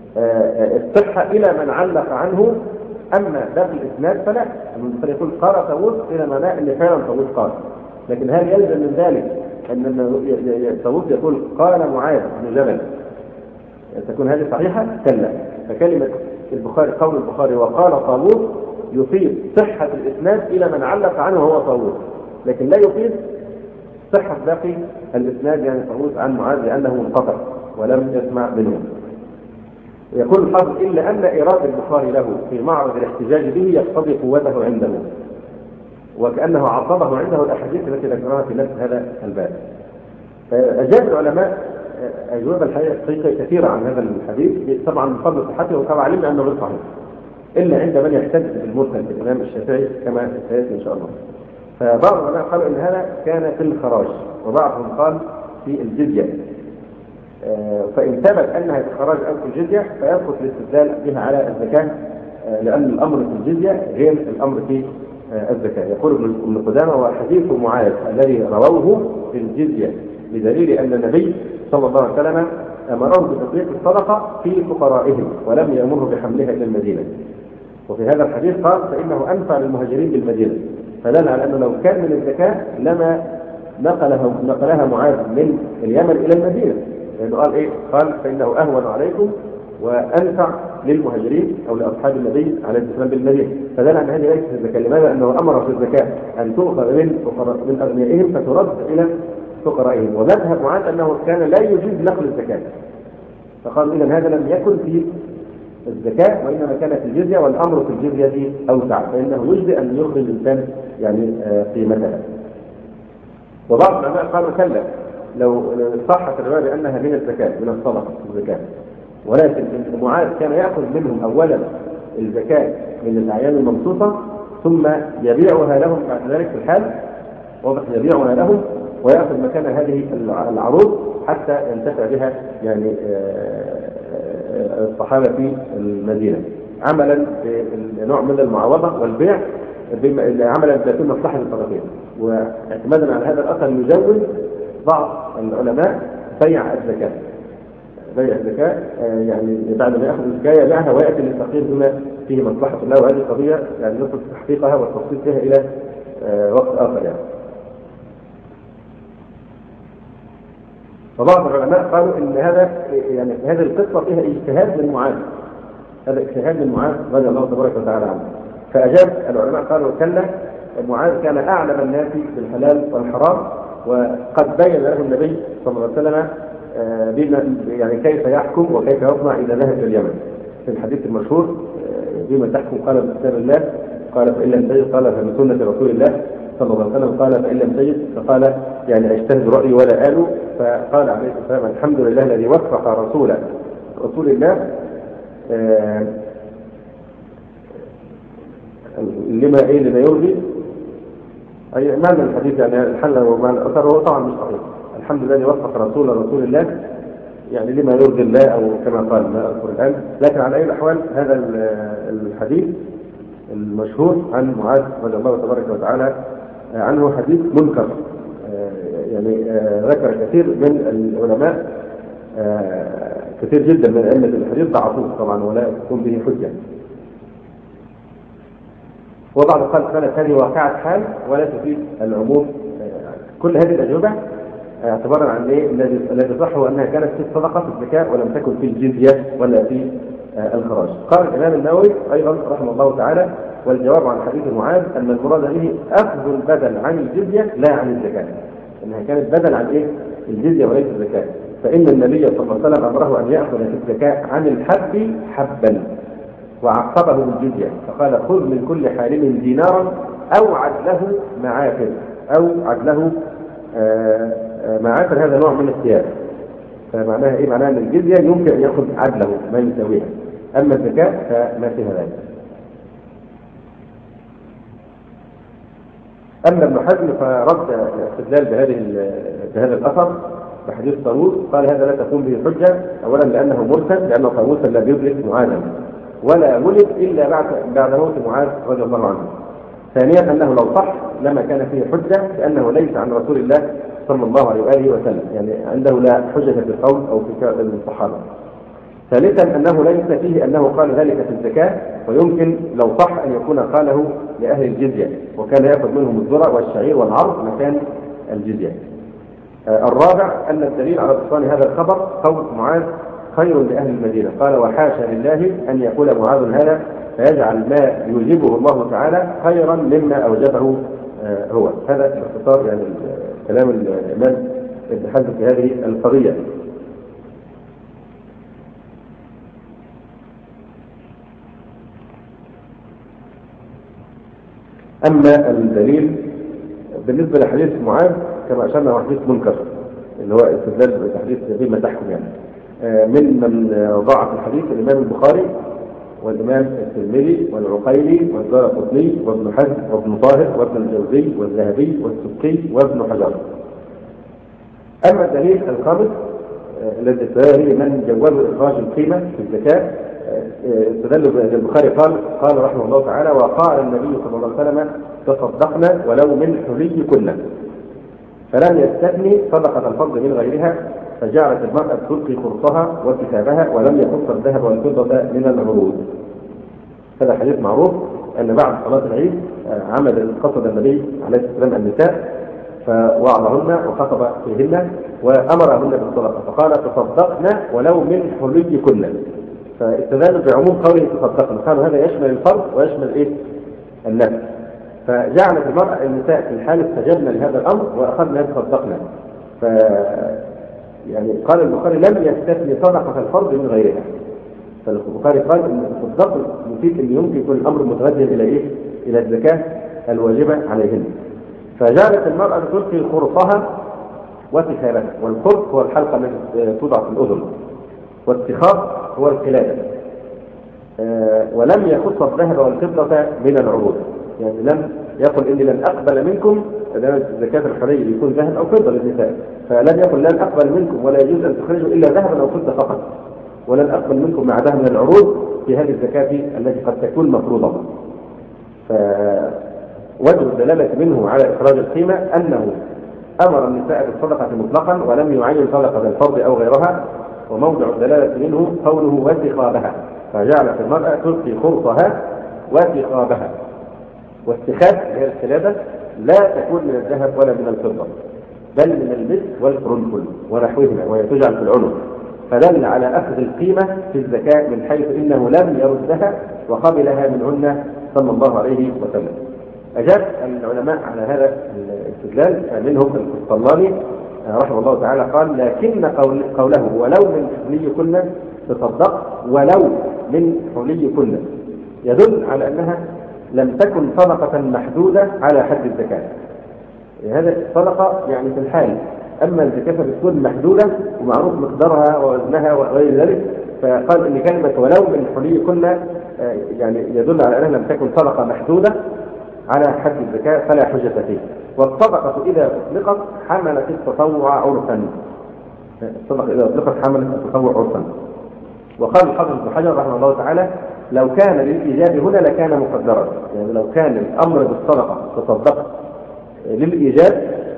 B: الصحة إلى من علق عنه. أما باقي الإسناد فلا، فيقول قال طاووس إلى معناه أن فعلا طاووس قال، لكن هل يلزم من ذلك أن طاووس يقول قال معاذ بن جبل تكون هذه صحيحة؟ كلا. فكلمة البخاري قول البخاري وقال طاووس يفيد صحة الإسناد إلى من علق عنه هو طاووس، لكن لا يفيد صحة باقي الإسناد يعني طاووس عن معاذ لأنه منقطع ولم يسمع منه. يقول الحافظ إلا أن إيراد البخاري له في معرض الاحتجاج به يقتضي قوته عنده، وكأنه عصبه عنده الأحاديث التي ذكرها في نفس هذا الباب. أجاب العلماء أجوبة الحقيقة كثيرة عن هذا الحديث، طبعا من فضل صحته وطبعا علمنا أنه غير صحيح إلا عند من يحتج بالمرسل بالإمام الشافعي كما سيأتي إن شاء الله. فبعض العلماء قالوا إن هذا كان في الخراج، وبعضهم قال في الجزية، فإن ثبت أنها في الخراج أو في الجزية فيسقط الاستدلال بها على الزكاة، لأن الأمر في الجزية غير الأمر في الزكاة. يقول ابن قدامة وحديث معاذ الذي رووه في الجزية بدليل أن النبي صلى الله عليه وسلم أمرهم بتطبيق الصدقة في فقرائهم ولم يأمره بحملها إلى المدينة. وفي هذا الحديث قال فإنه أنفع للمهاجرين بالمدينة، فدل على أنه لو كان من الزكاة لما نقلها نقلها معاذ من اليمن إلى المدينة، لأنه قال إيه؟ قال فإنه أهون عليكم وأنفع للمهاجرين أو لأصحاب النبي عليه الصلاة والسلام بالمدينة، فدل على هذه ليست الزكاة. لماذا؟ أنه أمر في الزكاة أن تؤخذ من من أغنيائهم فترد إلى فقرائهم، ومذهب معاذ أنه كان لا يجوز نقل الزكاة، فقال إذن هذا لم يكن في الزكاة وإنما كان في الجزية، والأمر في الجزية أوسع، فإنه يجزي أن يخرج الإنسان يعني قيمتها. وبعض العلماء قالوا كلا لو صحت الرواية بأنها من الزكاة من الصدقة الزكاة، ولكن معاذ كان يأخذ منهم أولا الزكاة من الأعيان المنصوصة ثم يبيعها لهم بعد ذلك في الحال، واضح، يبيعها لهم ويأخذ مكان هذه العروض حتى ينتفع بها يعني الصحابة في المدينة، عملا بنوع من المعوضة والبيع عملا بتكون مصلحة الطرفين. واعتمادا على هذا الأثر يجوز بعض العلماء بيع الزكاة بيع الزكاة يعني بعد ما يأخذ الزكاة يبيعها ويأتي للفقير بما فيه مصلحة الله، وهذه القضية يعني نصف تحقيقها والتفصيل فيها إلى وقت آخر يعني. وبعض العلماء قالوا ان هذا يعني هذه القصه فيها اجتهاد من معاذ، هذا اجتهاد من معاذ رضي الله تبارك وتعالى عنه. فاجاب العلماء قالوا كلا، معاذ كان اعلم الناس بالحلال والحرام، وقد بين له النبي صلى الله عليه وسلم بما يعني كيف يحكم وكيف يصنع اذا ذهب الى اليمن. في الحديث المشهور بما تحكم قال بكتاب الله، قال فان لم تجد قال فمن سنه رسول الله صلى الله عليه وسلم، قال فإن لم تجد فقال يعني اجتهد رأيي ولا آله، فقال عليه الصلاة والسلام الحمد لله الذي وفق رسول رسول الله آه لما ايه لما يرضي، اي معنى الحديث يعني الحل ومعنى الاثر هو طبعا مش صحيح. الحمد لله الذي وفق رسول رسول الله يعني لما يرضي الله او كما قال ما اذكر الان، لكن على اي الاحوال هذا الحديث المشهور عن معاذ رضي الله تبارك وتعالى عنه حديث منكر، يعني ذكر كثير من العلماء كثير جدا من أئمة الحديث ضعفوه طبعا ولا يكون به حجة. وبعض قال كانت هذه واقعة حال ولا تفيد العموم. كل هذه الأجوبة اعتبارا عن ايه الذي صح هو أنها كانت في الصدقة في الزكاة ولم تكن في الجزية ولا في الخراج. قال الإمام النووي أيضا رحمه الله تعالى والجواب عن حديث معاذ أن المراد به أخذ البدل عن الجزية لا عن الزكاة، إنها كانت بدل عن إيه؟ الجزية وليس الزكاة. فإن النبي صلى الله عليه وسلم أمره أن يأخذ في الزكاة عن الحب حبا وعقبه بالجزية، فقال خذ من كل حالم دينارا أو عدله معافر أو عدله معافر، هذا نوع من الثياب. فمعناها إيه؟ معناها أن الجزية يمكن أن يأخذ عدله ما يساويها، أما الزكاة فما فيها ذلك. أما ابن حزم فرد الاستدلال بهذه بهذا الأثر بحديث طاووس، قال هذا لا تكون به حجة، أولا لأنه مرسل، لأن طاووسا لم يدرك معاذا ولا ولد إلا بعد بعد موت معاذ رضي الله عنه. ثانيا أنه لو صح لما كان فيه حجة لأنه ليس عن رسول الله صلى الله عليه وآله وسلم، يعني عنده لا حجة في القول أو في الصحابة. ثالثا أنه ليس فيه أنه قال ذلك في الزكاة، ويمكن لو صح أن يكون قاله لأهل الجزية وكان يأخذ منهم الذرة والشعير والعرض مكان الجزية. آه الرابع أن الدليل على بطلان هذا الخبر قول معاذ خير لأهل المدينة، قال وحاشا لله أن يقول معاذ هذا فيجعل ما يوجبه الله تعالى خيرا مما أوجبه آه هو. هذا باختصار يعني كلام الإمام ابن حزم في هذه القضية. أما الدليل بالنسبة لحديث معاذ كما أشرنا هو حديث منكر اللي هو استدلال بحديث بما تحكم يعني من من ضعف الحديث الإمام البخاري والإمام الترمذي والعقيلي والدارقطني وابن حزم وابن طاهر وابن الجوزي والذهبي والسبكي وابن حجر. أما الدليل الخامس الذي استدل من جوز إخراج القيمة في الزكاة استدل البخاري قال قال رحمه الله تعالى وقال النبي صلى الله عليه وسلم تصدقنا ولو من حلي كنا، فلم يستثني صدقة الفضل من غيرها، فجعلت المرأة تلقي خرصها وكتابها ولم يخص الذهب والفضة من العروض. هذا حديث معروف أن بعد صلاة العيد عمل قصد النبي عليه الصلاة والسلام النساء فوعظهن وخطب فيهن وأمرهن بالصدقة فقال تصدقنا ولو من حلي كنا، فاستدلوا بعموم قوله تصدقنا، قالوا هذا يشمل الفرد ويشمل ايه؟ النفس، فجعلت المرأة النساء في الحال استجبنا لهذا الأمر وأخذنا تصدقنا. ف يعني قال البخاري لم يستثني صدقة الفرد من غيرها، فالبخاري قال ان التصدق مفيد ان يمكن يكون الأمر متوجه إلى ايه؟ إلى الزكاة الواجبة عليهن. فجعلت المرأة تلقي خرصها وتخالها، والخرص هو الحلقة التي توضع في الأذن، والاتخاذ هو القلادة. آه ولم يخص الذهب والفضة من العروض، يعني لم يقل إني لن أقبل منكم زكاة الحري يكون ذهب أو فضة للنساء، فلم يقل لن أقبل منكم ولا يجوز أن تخرجوا إلا ذهبا أو فضة فقط، ولن أقبل منكم مع ذهب من العروض في هذه الزكاة التي قد تكون مفروضة. فوجه الدلالة منه على إخراج القيمة أنه أمر النساء بالصدقة مطلقا ولم يعين صدقة الفرد أو غيرها، وموضع الدلالة منه قوله واتخاذها، فجعلت المرأة تلقي خرصها واتخاذها. والاتخاذ هي القلادة لا تكون من الذهب ولا من الفضة بل من المسك والقرنفل ونحوهما وهي تجعل في العنق، فدل على أخذ القيمة في الزكاة من حيث إنه لم يردها وقبلها منهن صلى الله عليه وسلم. أجاب العلماء على هذا الاستدلال منهم القسطلاني رحمه الله تعالى قال لكن قول قوله ولو من حلي كنا تصدق ولو من حلي كنا يدل على أنها لم تكن صدقة محدودة على حد الزكاة. هذا الصدقة يعني في الحال، أما الزكاة بتكون محدودة ومعروف مقدارها ووزنها وغير ذلك، فقال إن كلمة ولو من حلي كنا يعني يدل على أنها لم تكن صدقة محدودة على حد الزكاة فلا حجة فيه. والصدقة إذا أطلقت حملت التطوع عرفا، الصدقة إذا أطلقت حملت التطوع عرفا. وقال الحافظ ابن حجر رحمه الله تعالى لو كان للإيجاب هنا لكان مقدرا، يعني لو كان الأمر بالصدقة تصدق للإيجاب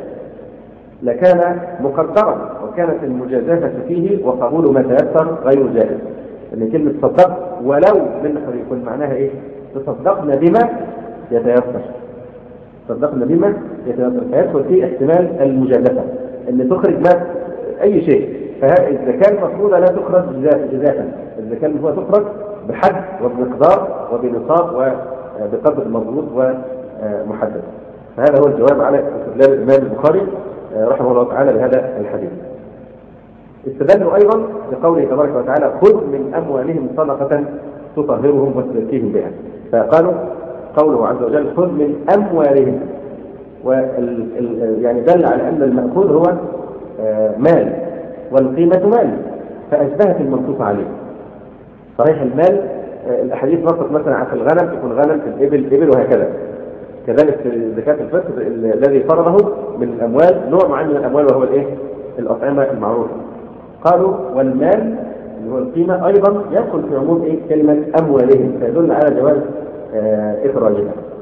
B: لكان مقدرا وكانت المجازفة فيه وقبول ما تيسر غير جائز. لأن كلمة تصدق ولو من يكون معناها إيه؟ تصدقنا بما يتيسر، تصدقنا بما يتيسر، فيدخل فيه احتمال المجازفة أن تخرج ما أي شيء. فالزكاة المفروضة لا تخرج جزافا، الزكاة المفروضة تخرج بحد وبمقدار وبنصاب وبقدر مضبوط ومحدد. فهذا هو الجواب على استدلال الإمام البخاري رحمه الله تعالى بهذا الحديث. استدلوا أيضا بقوله تبارك وتعالى خذ من أموالهم صدقة تطهرهم وتزكيهم بها، فقالوا قوله عز وجل خذ من أموالهم، وال يعني دل على أن المأخوذ هو مال والقيمة مال، فأشبهت المنصوص عليه. صحيح المال الأحاديث نصت مثلا على الغنم تكون غنم، في الإبل إبل، وهكذا. كذلك في زكاة الفطر الذي فرضه من الأموال نوع معين من الأموال وهو الإيه؟ الأطعمة المعروفة. قالوا والمال اللي هو القيمة أيضا يدخل في عموم إيه؟ كلمة أموالهم، فيدل على جواز آه إخراجها.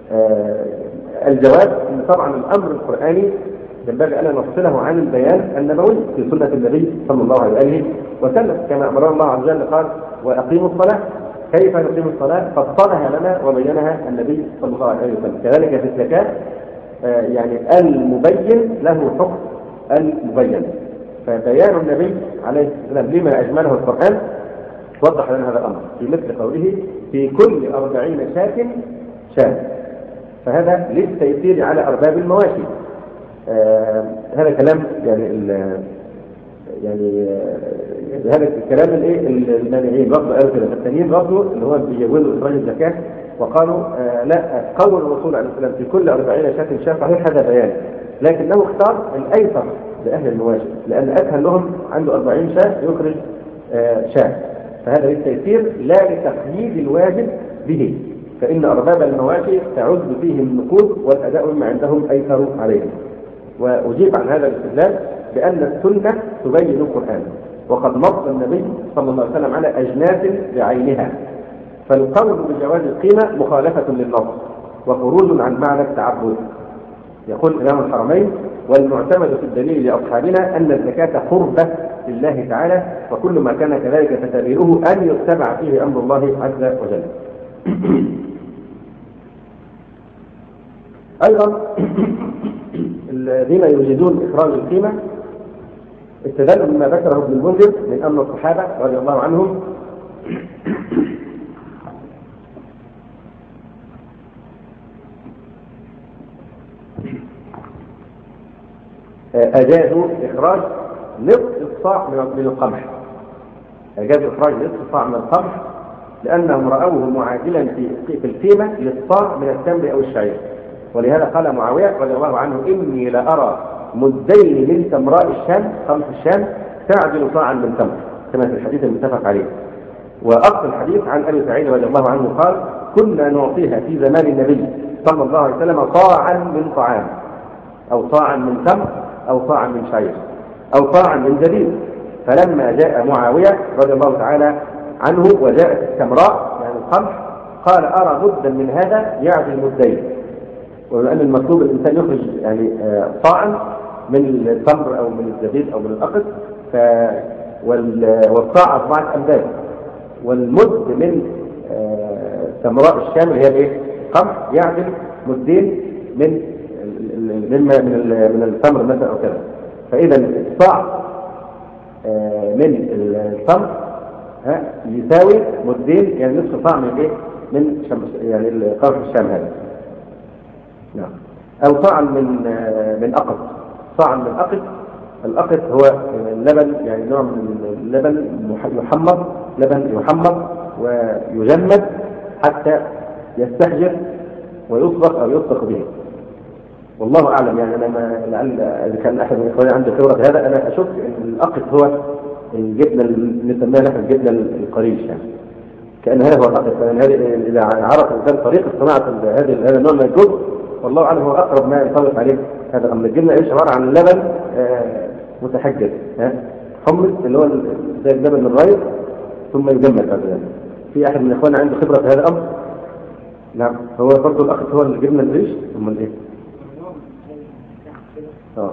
B: آه الجواب ان طبعا الامر القراني ينبغي ان نفصله عن البيان النبوي في سنه النبي صلى الله عليه وسلم، كما امرنا الله عز وجل قال واقيموا الصلاه. كيف نقيم الصلاه؟ فصلها لنا وبينها النبي صلى الله عليه وسلم. كذلك في الزكاه آه يعني المبين له حكم المبين، فبيان النبي عليه السلام لما اجمله القران وضح لنا هذا الامر في مثل قوله في كل أربعين شاة شاة، فهذا للتيسير على أرباب المواشي. آه هذا كلام يعني يعني آه هذا الكلام الايه المانعين رفضوا قالوا كده، الثانيين رفضوا اللي هو بيجوزوا إخراج الزكاة وقالوا آه لا، قول الرسول عليه السلام في كل أربعين شاة شاة صحيح هذا بيان، لكنه اختار الأيسر لأهل المواشي لأن أسهل لهم عنده أربعين شاة يخرج آه شاة، فهذا للتيسير لا لتقييد الواجب به، فإن أرباب المواشي تعد فيهم النقود والأداء مما عندهم أيسر عليهم. وأجيب عن هذا الاستدلال بأن السنة تبين القرآن، وقد نص النبي صلى الله عليه وسلم على أجناس بعينها، فالقول بجواز القيمة مخالفة للنص وخروج عن معنى التعبد. يقول إمام الحرمين والمعتمد في الدليل لأصحابنا أن الزكاة قربة لله تعالى، وكل ما كان كذلك فتبعه أن يتبع فيه أمر الله عز وجل. أيضا الذين يريدون إخراج القيمة استدلوا بما ذكره ابن المنذر من أن الصحابة رضي الله عنهم أجازوا إخراج نصف الصاع من القمح، أجازوا إخراج نصف الصاع من القمح لأنهم رأوه معادلا في في القيمة للصاع من التمر أو الشعير، ولهذا قال معاوية رضي الله عنه إني لأرى مدين من تمراء الشام قمح الشام تعدل صاعا من تمر، كما في الحديث المتفق عليه. وأصل الحديث عن أبي سعيد رضي الله عنه قال كنا نعطيها في زمان النبي صلى الله عليه وسلم صاعا من طعام أو صاعا من تمر أو صاعا من شعير أو صاعا من زبيب، فلما جاء معاوية رضي الله تعالى عنه وجاءت التمراء يعني القمح قال أرى مدا من هذا يعدل مدين، ولأن المطلوب الإنسان يخرج يعني صاعا من التمر أو من الزبيب أو من الأقط، والصاع أربعة أمداد، والمد من تمراء الشام اللي هي الايه؟ قمح يعدل مدين من مما من من التمر مثلا أو كذا، فإذا الصاع من التمر يساوي مدين يعني نصف صاع من ايه؟ من شمس يعني قمح الشام هذا. نعم. أو صاعا من من أقط، صاعا من أقط. الأقط هو اللبن يعني نوع من اللبن يحمر، لبن يحمر ويجمد حتى يستحجر ويطبخ أو يطبخ به. والله أعلم يعني أنا ما لعل إذا كان أحد من إخواني عنده خبرة هذا، أنا أشك أن الأقط هو الجبنة اللي نسميها نحن الجبنة القريش يعني. كأن هذا هو الأقط، يعني هذه إذا عرف الإنسان طريقة صناعة هذا هذا النوع من الجبن والله أعلم هو أقرب ما ينطبق عليه هذا الأمر. الجبنة إيش؟ عبارة عن لبن آه متحجر حمص اللي هو زي اللبن الرايب ثم يجمد بعد ذلك. في أحد من إخواننا عنده خبرة في هذا الأمر؟ نعم. هو برضه الأقط هو الجبنة الريش ثم الإيه؟ آه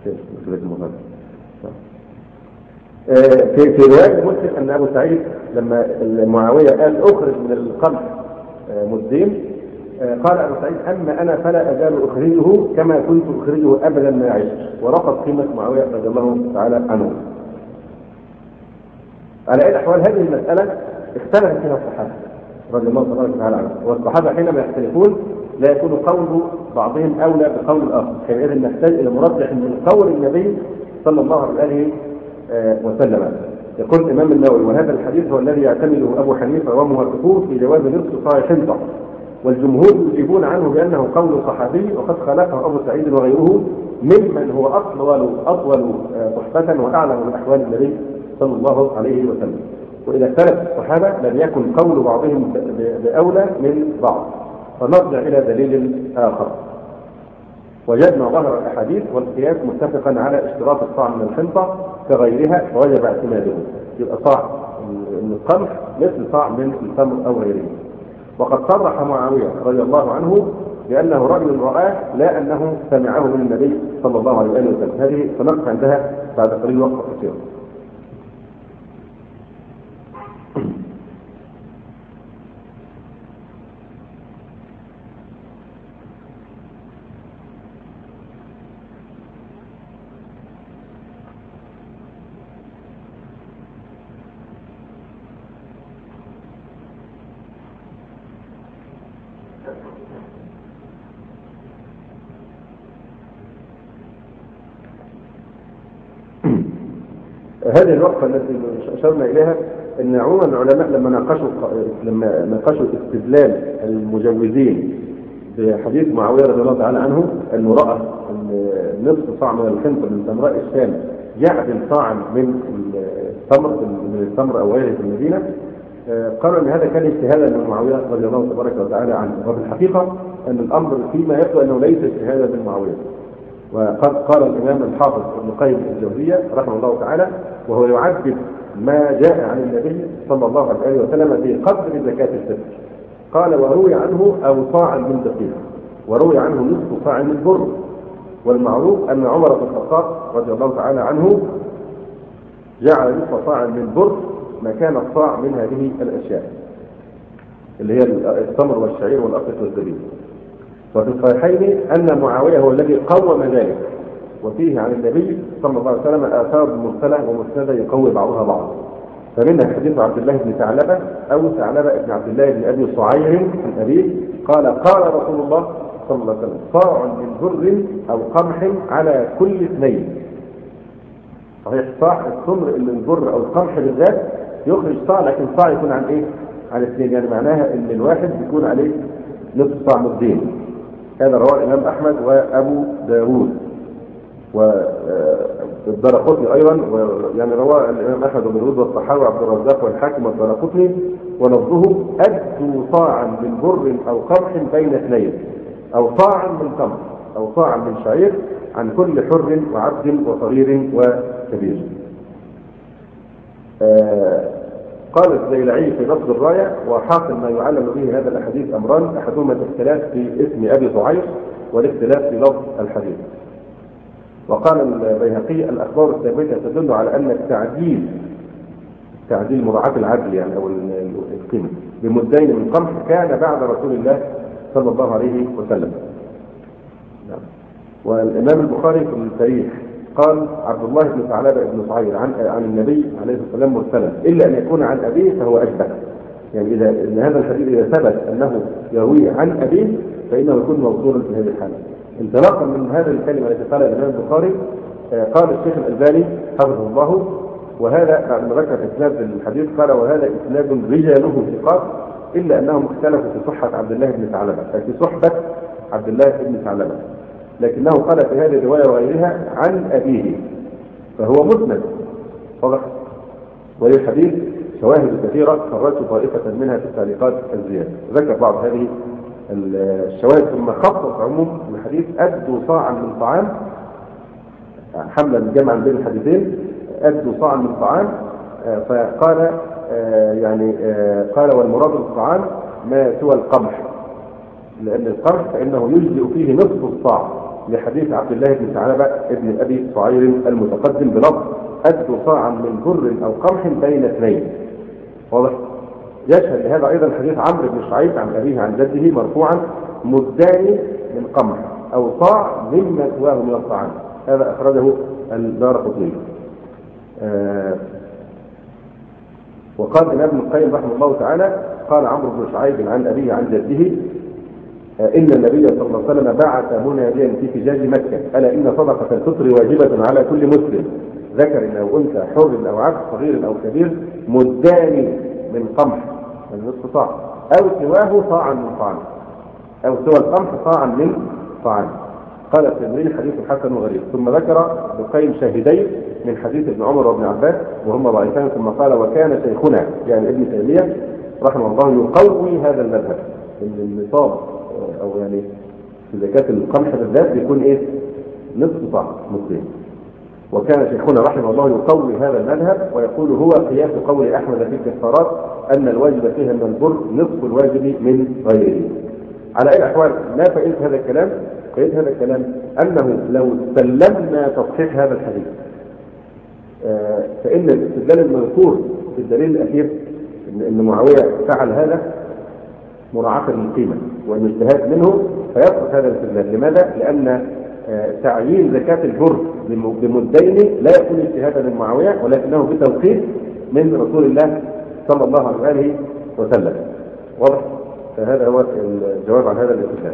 B: في في رواية مسلم أن أبو سعيد لما معاوية قال أخرج من القمح مدين، قال أبو سعيد أما أنا فلا أزال أخرجه كما كنت أخرجه أبدا ما عشت، ورفض قيمة معاوية رضي الله تعالى عنه. على أي الأحوال هذه المسألة اختلف فيها الصحابة رضي الله تعالى عنهم، والصحابة حينما يختلفون لا يكون قول بعضهم أولى بقول الآخر، حينئذ نحتاج إلى مرجح من قول النبي صلى الله عليه وسلم. يقول الإمام النووي: وهذا الحديث هو الذي يعتمده أبو حنيفة وموافقوه في جواز نصف صاع حنطة، والجمهور يجيبون عنه بأنه قول صحابي، وقد خالفه أبو سعيد وغيره ممن هو أطول أطول صحبة وأعلم من أحوال النبي صلى الله عليه وسلم. وإذا اختلف الصحابة لم يكن قول بعضهم بأولى من بعض، فنرجع إلى دليل آخر. وجدنا ظهر الأحاديث والقياس متفقا على اشتراط الصاع من الحنطة كغيرها، فوجب اعتماده. يبقى صاع من القمح مثل صاع من التمر أو غيره. وقد صرح معاوية رضي الله عنه بأنه رجل رآه لا أنه سمعه من النبي صلى الله عليه وسلم. هذه سنقف عندها بعد قليل وقت قصير. هذه الوقفة التي أشرنا إليها أن عموما العلماء لما ناقشوا لما ناقشوا استدلال المجوزين بحديث معاوية رضي الله تعالى عنه أنه رأى أن نصف صاع من الحنطة من تمراء الشام يعدل صاعا من التمر من التمر أو غيره في المدينة، قالوا أن هذا كان اجتهادا من معاوية رضي الله تبارك وتعالى عنه. وفي الحقيقة أن الأمر فيما يبدو أنه ليس اجتهادا من معاوية. وقد قال الإمام الحافظ ابن قيم الجوزية رحمه الله تعالى وهو يعدد ما جاء عن النبي صلى الله عليه وسلم في قدر زكاة الفطر، قال: وروي عنه أو صاعا من دقيق، وروي عنه نصف صاع من بر. والمعروف أن عمر بن الخطاب رضي الله تعالى عنه جعل نصف صاع من بر مكان الصاع من هذه الأشياء اللي هي التمر والشعير والأقط والزبيب. وفي الصحيحين أن معاوية هو الذي قوم ذلك، وفيه عن النبي صلى الله عليه وسلم آثار مرسلة ومسندة يقوي بعضها بعضا. فمنها حديث عبد الله بن ثعلبة أو ثعلبة بن عبد الله بن أبي صعير عن أبيه قال: قال رسول الله صلى الله عليه وسلم: صاع من بر أو قمح على كل اثنين. صحيح صاع التمر البر أو القمح بالذات يخرج صاع، لكن صاع يكون عن إيه؟ عن اثنين، يعني معناها أن الواحد يكون عليه نصف صاع مدين. هذا رواه الإمام أحمد وأبو داود والدارقطني أيضا، يعني رواه الإمام أحمد وابن داود والطحاوي وعبد الرزاق والحاكم والدارقطني، ولفظه: أدوا صاعا من بر أو قمح بين اثنين، أو صاعا من قمح أو صاعا من شعير عن كل حر وعبد وصغير وكبير. آه قال الزيلعي في لفظ الراية: وحاصل ما يعلم به هذا الحديث أمران، أحدهما الاختلاف في اسم أبي ضعيف والاختلاف في لفظ الحديث. وقال البيهقي: الأخبار الثابتة تدل على أن التعديل تعديل مراعاة العدل يعني أو القيمة بمدين من قمح كان بعد رسول الله صلى الله عليه وسلم. والإمام البخاري في التاريخ قال: عبد الله بن ثعلبة بن صعير عن عن النبي عليه الصلاة والسلام مرسلا، إلا أن يكون عن أبيه فهو أشبه. يعني إذا إن هذا الحديث إذا ثبت أنه يرويه عن أبيه فإنه يكون موصولا في هذه الحالة. انطلاقا من هذه الكلمة التي قالها الإمام البخاري قال الشيخ الألباني حفظه الله، وهذا بعد ما ذكر إسناد الحديث قال: وهذا إسناد رجاله ثقات، إلا أنهم اختلفوا في صحة عبد الله بن ثعلبة، أي في صحبة عبد الله بن ثعلبة، لكنه قال في هذه الرواية وغيرها عن أبيه، فهو مسند واضح. وللحديث شواهد كثيرة خرجت طائفة منها في التعليقات الزيادة، ذكر بعض هذه الشواهد ثم خصص عموم الحديث: أدوا صاعا من طعام، حملا جمعا بين الحديثين، أدوا صاعا من طعام. فقال يعني قال: والمراد بالطعام ما سوى القمح، لأن القمح فإنه يجزئ فيه نصف الصاع، لحديث عبد الله بن ثعلبة ابن أبي صعير المتقدم بلفظ أدوا صاعا من بر أو قمح بين اثنين. واضح؟ يشهد لهذا أيضا حديث عمرو بن شعيب عن أبيه عن جده مرفوعا مدان من قمح أو صاع مما سواه من الطعام. هذا أخرجه الدارقطني. آه وقال الإمام ابن القيم رحمه الله تعالى قال عمرو بن شعيب عن أبيه عن جده آه إن النبي صلى الله عليه وسلم بعث مناديا في فجاج مكة ألا إن صدقة الفطر واجبة على كل مسلم ذكر أو أنثى حر أو عبد صغير أو كبير مدان من قمح من نصف صاع أو سواه صاعا من طعام أو سوى القمح صاعا من طعام. قال الترمذي حديث حسن وغريب. ثم ذكر ابن القيم شاهدين من حديث ابن عمر وابن عباس وهما ضعيفان. ثم قال وكان شيخنا يعني ابن تيمية رحمه الله يقوي هذا المذهب ان النصاب او يعني في زكاة القمح بالذات بيكون ايه نصف صاع مسلم. وكان شيخنا رحمه الله يقوي هذا المذهب ويقول هو قياس قول احمد في الكفارات ان الواجب فيها من البر نصف الواجب من غيره. على اي الاحوال ما فائده هذا الكلام؟ فائده هذا الكلام انه لو سلمنا تصحيح هذا الحديث آه فان الاستدلال المذكور في الدليل الاخير ان, إن معاويه فعل هذا مراعاه للقيمه وان اجتهاد منه فيسقط هذا الاستدلال. لماذا؟ لان آه تعيين زكاه البر بمدين لا يكون اجتهادا من معاويه ولكنه بتوقيت من رسول الله صلى الله عليه وآله وسلم. واضح؟ فهذا هو الجواب عن هذا الاستدلال.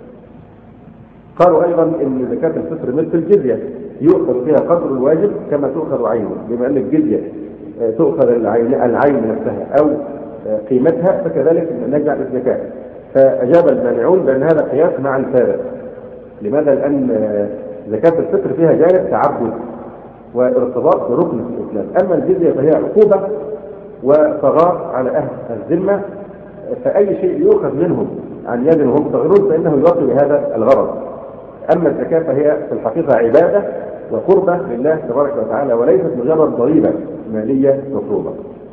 B: قالوا ايضا ان زكاه الفطر مثل الجزيه يؤخذ فيها قدر الواجب كما تؤخذ عينه بما ان الجزيه تؤخذ العين العين نفسها او قيمتها فكذلك نجعل الزكاه. فاجاب المانعون بان هذا قياس مع الفارق. لماذا؟ لان زكاه الفطر فيها جانب تعبد وارتباط بركن في الاسلام. اما الجزيه فهي عقوبه وصغار على اهل الذمه فاي شيء يؤخذ منهم عن يد وهم صغيرون فانه يوصل لهذا الغرض. اما الزكاه فهي في الحقيقه عباده وقربه لله تبارك وتعالى وليست مجرد ضريبه ماليه مفروضه.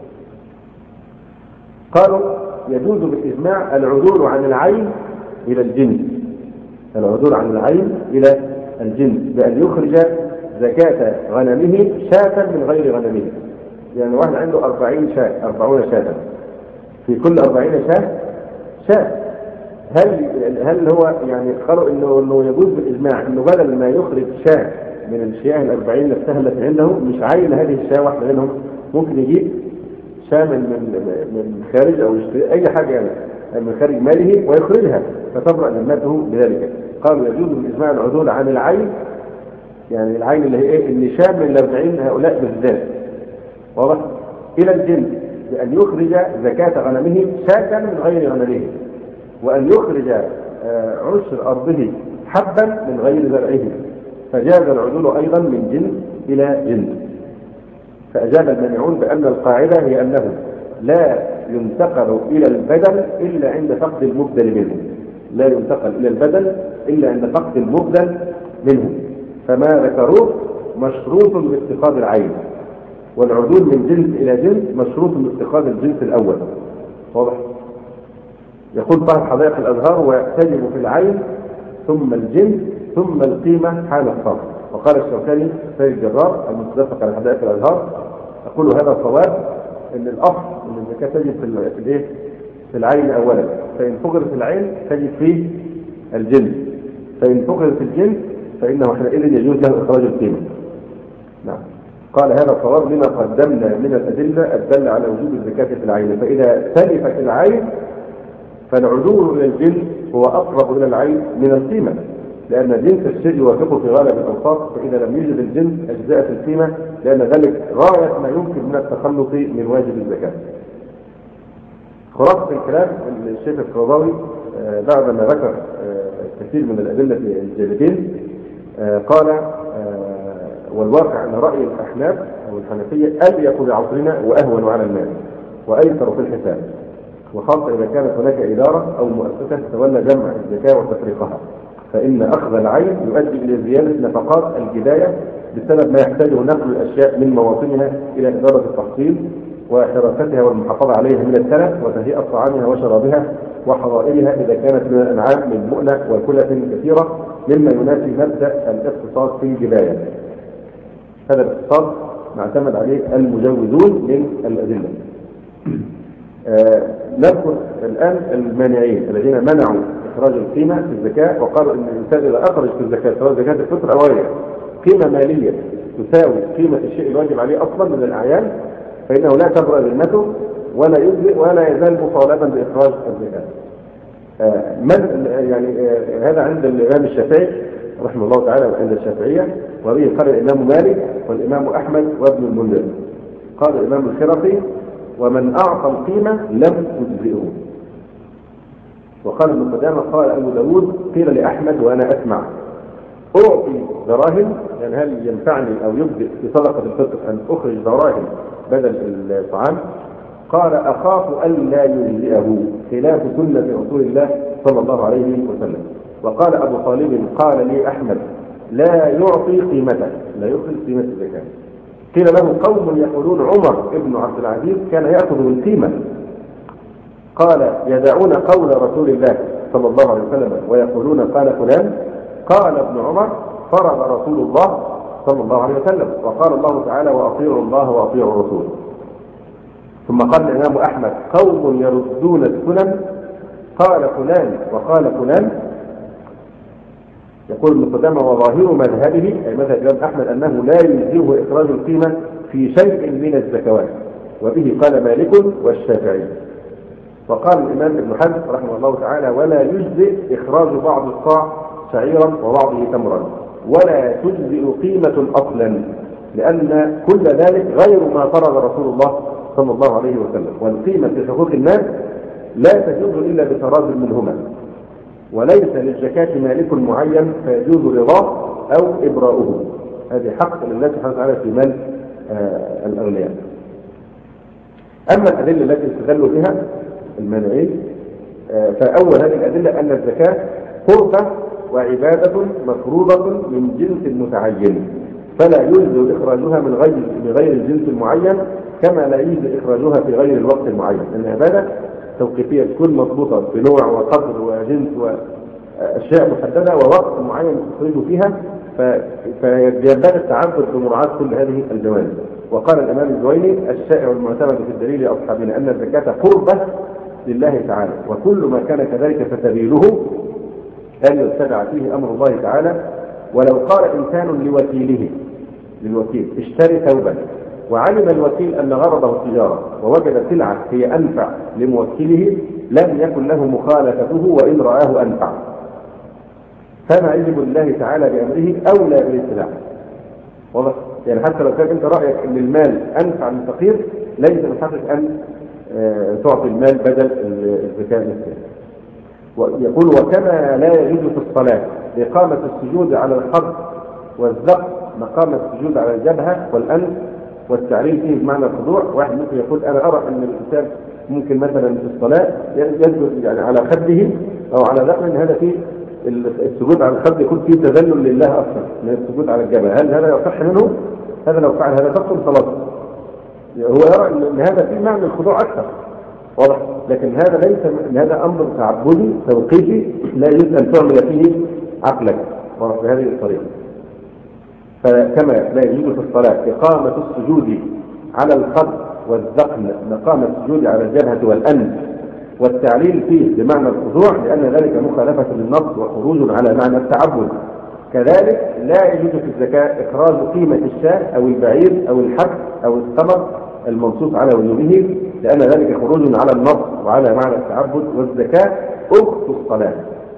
B: قالوا يجوز بالاجماع العدول عن العين الى الجنس العدول عن العين الى الجنس بان يخرج زكاه غنمه شاة من غير غنمه. يعني واحد عنده أربعين شاة أربعون شاة في كل أربعين شاة شاة هل هل هو يعني قالوا انه انه يجوز بالاجماع انه بدل ما يخرج شاة من الشياه الأربعين نفسها التي عنده مش عين هذه الشاة واحده منهم ممكن يجيب شاة من من من خارج او يشتري اي حاجه يعني من خارج ماله ويخرجها فتبرأ ذمته بذلك. قالوا يجوز بالاجماع العدول عن العين يعني العين اللي هي ايه اللي شاة من الأربعين هؤلاء بالذات. واضح؟ الى الجنس بان يخرج زكاة غنمه شاة من غير غنمه وأن يخرج عشر أرضه حبا من غير زرعه فجاز العدول أيضا من جنس إلى جنس. فأجاب المانعون بأن القاعدة هي أنه لا ينتقل إلى البدل إلا عند فقد المبدل منه لا ينتقل إلى البدل إلا عند فقد المبدل منه. فما ذكروه مشروط بافتقاد العين والعدول من جنس إلى جنس مشروط بافتقاد الجنس الأول. واضح؟ يقول طه حدائق الأزهار وتجب في العين ثم الجنس ثم القيمة حال الصرف. وقال الشوكاني في الجرار المتدفق على حدائق الأزهار يقول هذا الصواب ان الأصل ان الزكاة تجب في الايه في العين أولا فإن فقدت في العين تجب في الجنس فإن فقدت في الجنس فإنه حينئذ يجوز له إخراج القيمة. نعم. قال هذا الصواب لما قدمنا من الأدلة الدل على وجوب الزكاة في العين. فإذا تلفت العين فالعدول إلى الجنس هو أقرب إلى العين من القيمة لأن جنس الشيء يوافقه في غالب الأوصاف فإذا لم يوجد الجنس أجزاء القيمة لأن ذلك غاية ما يمكن من التخلص من واجب الزكاة. خلاصة الكلام الشيخ القرضاوي بعد ما ذكر كثير من الأدلة الجانبين قال والواقع أن رأي الأحناف أو الحنفية أليق بعصرنا وأهون على الناس وأيسر في الحساب وخاصة إذا كانت هناك إدارة أو مؤسسة تتولى جمع الزكاة وتفريقها فإن أخذ العين يؤدي إلى زيادة نفقات الجداية بسبب ما يحتاجه نقل الأشياء من مواطنها إلى إدارة التحصيل وحراستها والمحافظة عليها من التلف وتهيئة طعامها وشرابها وحظائرها إذا كانت من الأنعام من مؤنة وكلة كثيرة، مما ينافي مبدأ الاقتصاد في الجباية. هذا الاقتصاد معتمد عليه المجوزون من الأدلة. آه نذكر الآن المانعين الذين منعوا إخراج القيمة في الزكاة وقالوا إن الإنسان إذا أخرج في الزكاة سواء زكاة الفطر أو غيرها قيمة مالية تساوي قيمة الشيء الواجب عليه أصلا من الأعيان فإنه لا تبرأ ذمته ولا يجزئ ولا يزال مطالبا بإخراج الزكاة. آه من يعني آه هذا عند الإمام الشافعي رحمه الله تعالى وعند الشافعية، وبه قال الإمام مالك والإمام أحمد وابن المنذر. قال الإمام الخرقي: ومن أعطى القيمة لم تجزئه. وقال ابن قدامة قال أبو داود: قيل لأحمد وأنا أسمع: أعطي دراهم، يعني هل ينفعني أو يجزئ في صدقة الفطر أن أخرج دراهم بدل الطعام؟ قال: أخاف أن لا يجزئه، خلاف سنة رسول الله صلى الله عليه وسلم. وقال أبو طالب: قال لي أحمد: لا يعطي قيمته، لا يخرج قيمة الزكاة. قيل له: قوم يقولون عمر ابن عبد العزيز كان يأخذ بالقيمة. قال: يدعون قول رسول الله صلى الله عليه وسلم ويقولون قال فلان. قال ابن عمر: فرض رسول الله صلى الله عليه وسلم، وقال الله تعالى: وأطيعوا الله وأطيعوا الرسول. ثم قال الإمام أحمد: قوم يردون السنن، قال فلان وقال فلان. يقول ابن قدامة: وظاهر مذهبه أي مذهب الإمام أحمد أنه لا يجزئه إخراج القيمة في شيء من الزكوات، وبه قال مالك والشافعي. وقال الإمام ابن حزم رحمه الله تعالى: ولا يجزئ إخراج بعض الصاع شعيرا وبعضه تمرا، ولا تجزئ قيمة أصلا، لأن كل ذلك غير ما فرض رسول الله صلى الله عليه وسلم. والقيمة في حقوق الناس لا تجوز إلا بتراض منهما، وليس للزكاة مالك معين فيجوز رضاه أو إبراؤه. هذه حق لله سبحانه وتعالى في مال آه الأغنياء. أما الأدلة التي استدلوا بها المانعين، آه فأول هذه الأدلة أن الزكاة قربة وعبادة مفروضة من جنس متعين، فلا يجوز إخراجها من غير من غير الجنس المعين، كما لا يجوز إخراجها في غير الوقت المعين. أن العبادة توقيفية تكون مضبوطة بنوع وقدر وجنس وأشياء محددة ووقت معين تخرج فيها، فينبغي التعبد بمراعاة كل هذه الجوانب. وقال الإمام الزويني: الشائع المعتمد في الدليل أصحابنا أن الزكاة قربة لله تعالى، وكل ما كان كذلك فسبيله أن يتبع فيه أمر الله تعالى. ولو قال إنسان لوكيله للوكيل: اشتري ثوبا، وعلم الوكيل أن غرضه التجارة ووجد سلعة هي أنفع لموكله، لم يكن له مخالفته وإن رآه أنفع، فما يجب لله تعالى بأمره أولى بالاتباع. واضح؟ يعني حتى لو كان أنت رأيك أن المال أنفع للفقير، ليس من حقك أن تعطي المال بدل الزكاة نفسها. ويقول: وكما لا يجوز في الصلاة إقامة السجود على الخد والذقن مقام السجود على الجبهة والأنف والتعليل فيه بمعنى الخضوع. واحد ممكن يقول: أنا أرى أن الإنسان ممكن مثلا في الصلاة يسجد يعني على خده أو على ذقنه، هذا فيه السجود على الخد يكون فيه تذلل لله أكثر من السجود على الجبهة. هل هذا يصح منه؟ هذا لو فعل هذا تبطل صلاته. هو يرى أن هذا فيه معنى الخضوع أكثر. واضح؟ لكن هذا ليس، هذا أمر تعبدي توقيفي لا يجوز أن تعمل فيه عقلك بهذه الطريقة. فكما لا يجوز في الصلاة إقامة السجود على الخد والذقن مقام السجود على الجبهة والأنف والتعليل فيه بمعنى الخضوع، لأن ذلك مخالفة للنص وخروج على معنى التعبد، كذلك لا يجوز في الزكاة إخراج قيمة الشاة أو البعير أو الحب أو الثمر المنصوص على وجوبه، لأن ذلك خروج على النص وعلى معنى التعبد، والزكاة أخت الصلاة.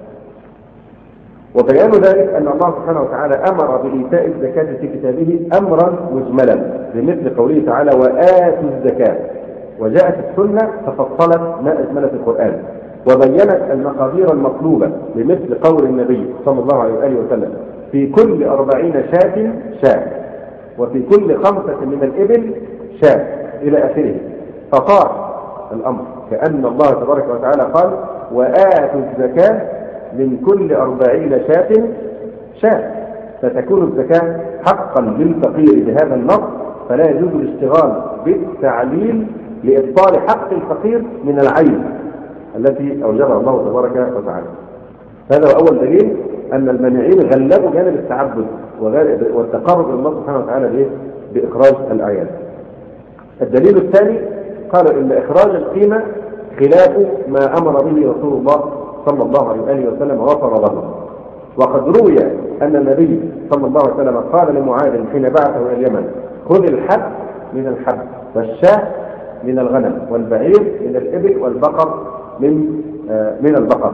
B: وبيان ذلك أن الله سبحانه وتعالى أمر بإيتاء الزكاة في كتابه أمرا مجملا، بمثل قوله تعالى: وآتوا الزكاة. وجاءت السنة ففصلت ما أجملت القرآن وبينت المقادير المطلوبة، بمثل قول النبي صلى الله عليه وآله وسلم: في كل أربعين شاة شاة، وفي كل خمسة من الإبل شاة، إلى آخره. فصار الأمر كأن الله تبارك وتعالى قال: وآتوا الزكاة من كل أربعين شاة شاة. فتكون الزكاة حقا للفقير بهذا النص، فلا يجوز الاشتغال بالتعليل لإبطال حق الفقير من العين التي أوجبها الله تبارك وتعالى. هذا هو أول دليل أن المانعين غلبوا جانب التعبد والتقرب إلى الله سبحانه وتعالى بإخراج الأعيان. الدليل الثاني قال إن إخراج القيمة خلاف ما أمر به رسول الله صلى الله عليه وآله وسلم وفرضه. وقد روي أن النبي صلى الله عليه وسلم قال لمعاذ حين بعثه إلى اليمن: خذ الحب من الحب والشاة من الغنم والبعير من الإبل والبقر من آه من البقر.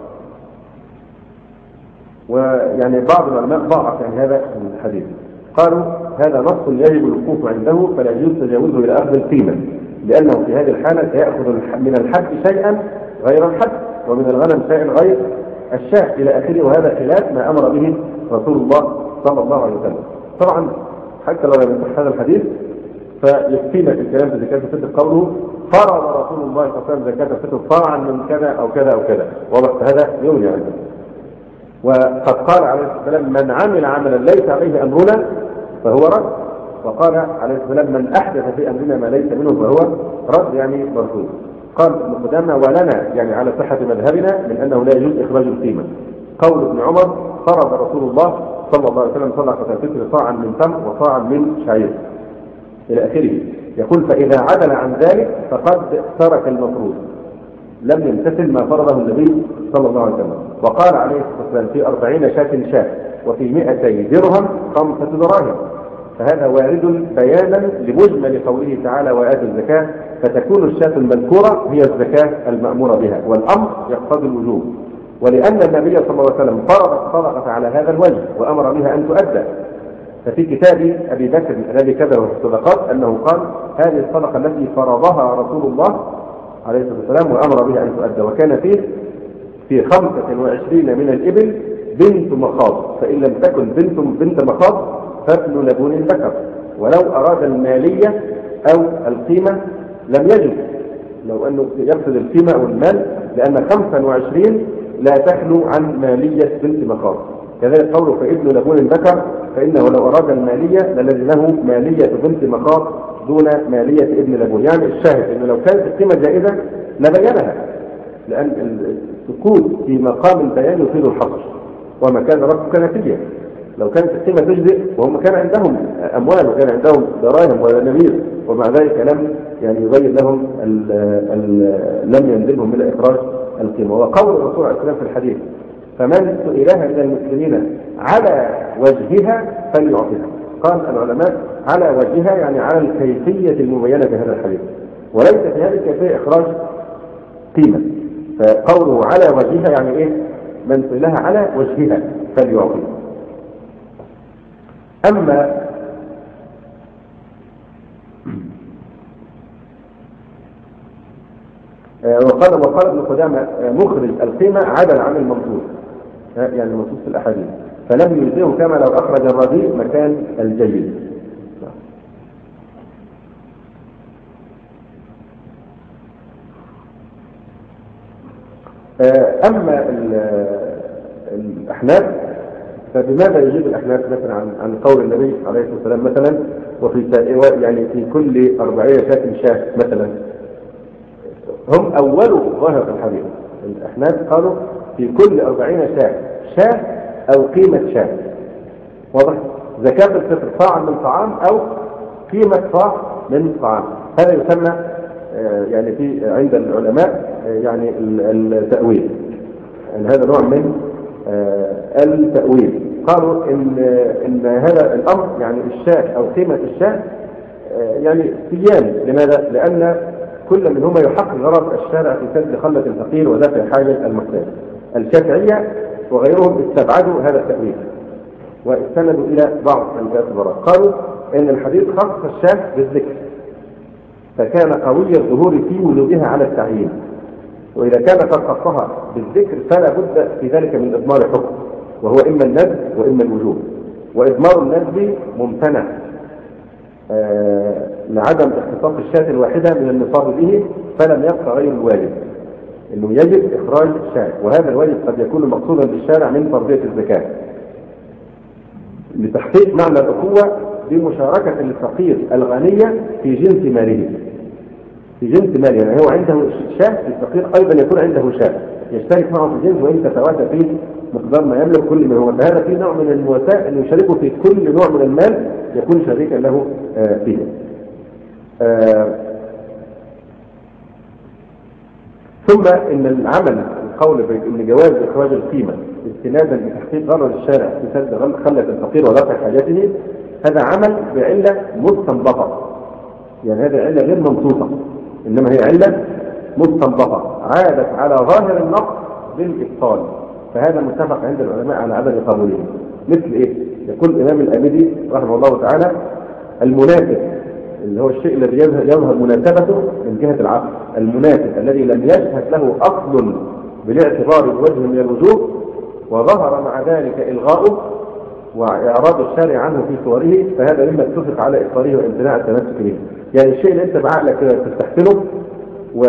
B: ويعني بعض العلماء ضاعف يعني هذا الحديث، قالوا هذا نص يجب الوقوف عنده فلا يجوز تجاوزه إلى أخذ القيمة، لأنه في هذه الحالة سيأخذ من الحب شيئا غير الحب ومن الغنم شيئا غير الشاة إلى آخره، وهذا خلاف ما أمر به رسول الله صلى الله عليه وسلم. طبعا حتى لو لم يصح هذا الحديث فيكفينا في الكلام في زكاة الفطر قوله: فرض رسول الله صلى الله عليه وسلم زكاة الفطر صاعا من كذا أو كذا أو كذا، وضح هذا يغني عنه. وقد قال عليه الصلاة والسلام: من عمل عملا ليس عليه أمرنا فهو رد. وقال عليه الصلاة والسلام: من أحدث في أمرنا ما ليس منه فهو رد، يعني مردود. قال ابن قدامة: ولنا يعني على صحة مذهبنا من أنه لا يجوز إخراج القيمة. قول ابن عمر: فرض رسول الله صلى الله عليه وسلم صدقة الفطر صاعا من تمر وصاعا من شعير إلى آخره. يقول: فإذا عدل عن ذلك فقد ترك المفروض، لم يمتثل ما فرضه النبي صلى الله عليه وسلم. وقال عليه الصلاة والسلام: في أربعين شاة شاة وفي مئتي درهم خمسة دراهم. فهذا وارد بيانا لمجمل قوله تعالى: وآتوا الزكاة، فتكون الشاة المذكورة هي الزكاة المأمورة بها، والأمر يقتضي الوجوب. ولأن النبي صلى الله عليه وسلم فرض الصدقة على هذا الوجه وأمر بها أن تؤدى. ففي كتاب أبي بكر الذي كتبه الصدقات أنه قال: هذه الصدقة التي فرضها رسول الله عليه الصلاة والسلام وأمر بها أن تؤدى. وكان فيه في خمسة وعشرين من الإبل بنت مخاض، فإن لم تكن بنت بنت مخاض فابن لبون ذكر. ولو أراد المالية أو القيمة لم يجب، لو أنه يقصد القيمة أو المال، لأن خمسة وعشرين لا تخلو عن مالية بنت مخاض. كذلك قوله: فابن لبون ذكر، فإنه لو أراد المالية للزمه مالية بنت مخاض دون مالية ابن لبون. يعني الشاهد أنه لو كانت القيمة جائزة لبينها، لأن السكوت في مقام البيان يفيد الحصر، وما كان ربك نتيجة. لو كانت القيمة تجزئ وهم كان عندهم أموال وكان عندهم دراهم ونمير، ومع ذلك لم يعني يبين لهم ال ال لم يلزمهم من إخراج القيمة. وقول الرسول عليه السلام في الحديث: فمن سئلها من المسلمين على وجهها فليعطيها. قال العلماء: على وجهها يعني على الكيفية المبينة في هذا الحديث، وليس في هذه الكيفية إخراج قيمة. فقوله على وجهها يعني إيه؟ من سئلها على وجهها فليعطيها. أما وقال وقال ابن قدامة: مخرج القيمة عدل عن المنصوص، يعني المنصوص في الأحاديث، فلم يجزئه كما لو أخرج الرديء مكان الجيد. أما الأحناف فبماذا يجيب الأحناف مثلا عن عن قول النبي عليه الصلاة والسلام مثلا: وفي يعني في كل أربعين شاة شاة مثلا؟ هم أولوا ظاهر الحديث. الأحناف قالوا في كل أربعين شاة شاة أو قيمة شاة. واضح؟ زكاة الفطر صاع من طعام أو قيمة صاع من طعام. هذا يسمى يعني في عند العلماء يعني التأويل، يعني هذا نوع من التأويل. قالوا إن إن هذا الأمر يعني الشاة أو قيمة الشاة يعني سيان. لماذا؟ لأن كل منهما يحقق غرض الشارع في سد خلة الفقير ودفع حاجة المحتاج. الشافعية وغيرهم استبعدوا هذا التأويل واستندوا إلى بعض الاعتبارات. قالوا إن الحديث خص الشاة بالذكر، فكان قوي الظهور في وجودها على التعيين، وإذا كان قد خصها بالذكر فلا بد في ذلك من إضمار حكم، وهو إما الندب وإما الوجوب. وإضمار الندب ممتنع آه لعدم اختصاص الشاة الواحدة من النصاب به، فلم يبقى غير الواجب انه يجب اخراج الشاة، وهذا الواجب قد يكون مقصودا بالشارع من فرضية الزكاة. لتحقيق معنى الأخوة بمشاركة الفقير الغنية في جنس ماله، في جنس ماله، يعني هو عنده شاة، الفقير أيضا يكون عنده شاة، يشترك معه في الجنس وإن تتواتى في مقدار ما يملك كل من هو. فهذا في نوع من المواساة أن يشاركه في كل نوع من المال يكون شريكا له فيه. ثم إن العمل القول بأن جواز إخراج القيمة استنادا لتحقيق غرض الشارع في سد خلة الفقير ودفع حاجته، هذا عمل بعلة مستنبطة، يعني هذه علة غير منصوصة، إنما هي علة مستنبطة عادت على ظاهر النص بالإبطال، فهذا متفق عند العلماء على عدم قبوله. مثل إيه؟ يقول الإمام الآمدي رحمه الله تعالى: المناسب اللي هو الشيء الذي يظهر مناسبته من جهة العقل، المناسب الذي لم يشهد له أصل بالاعتبار بوجه من الوجوه وظهر مع ذلك إلغاؤه وإعراض الشارع عنه في صوره، فهذا مما اتفق على إقراره وامتناع التمسك به. يعني الشيء اللي أنت بعقلك تستحسنه و...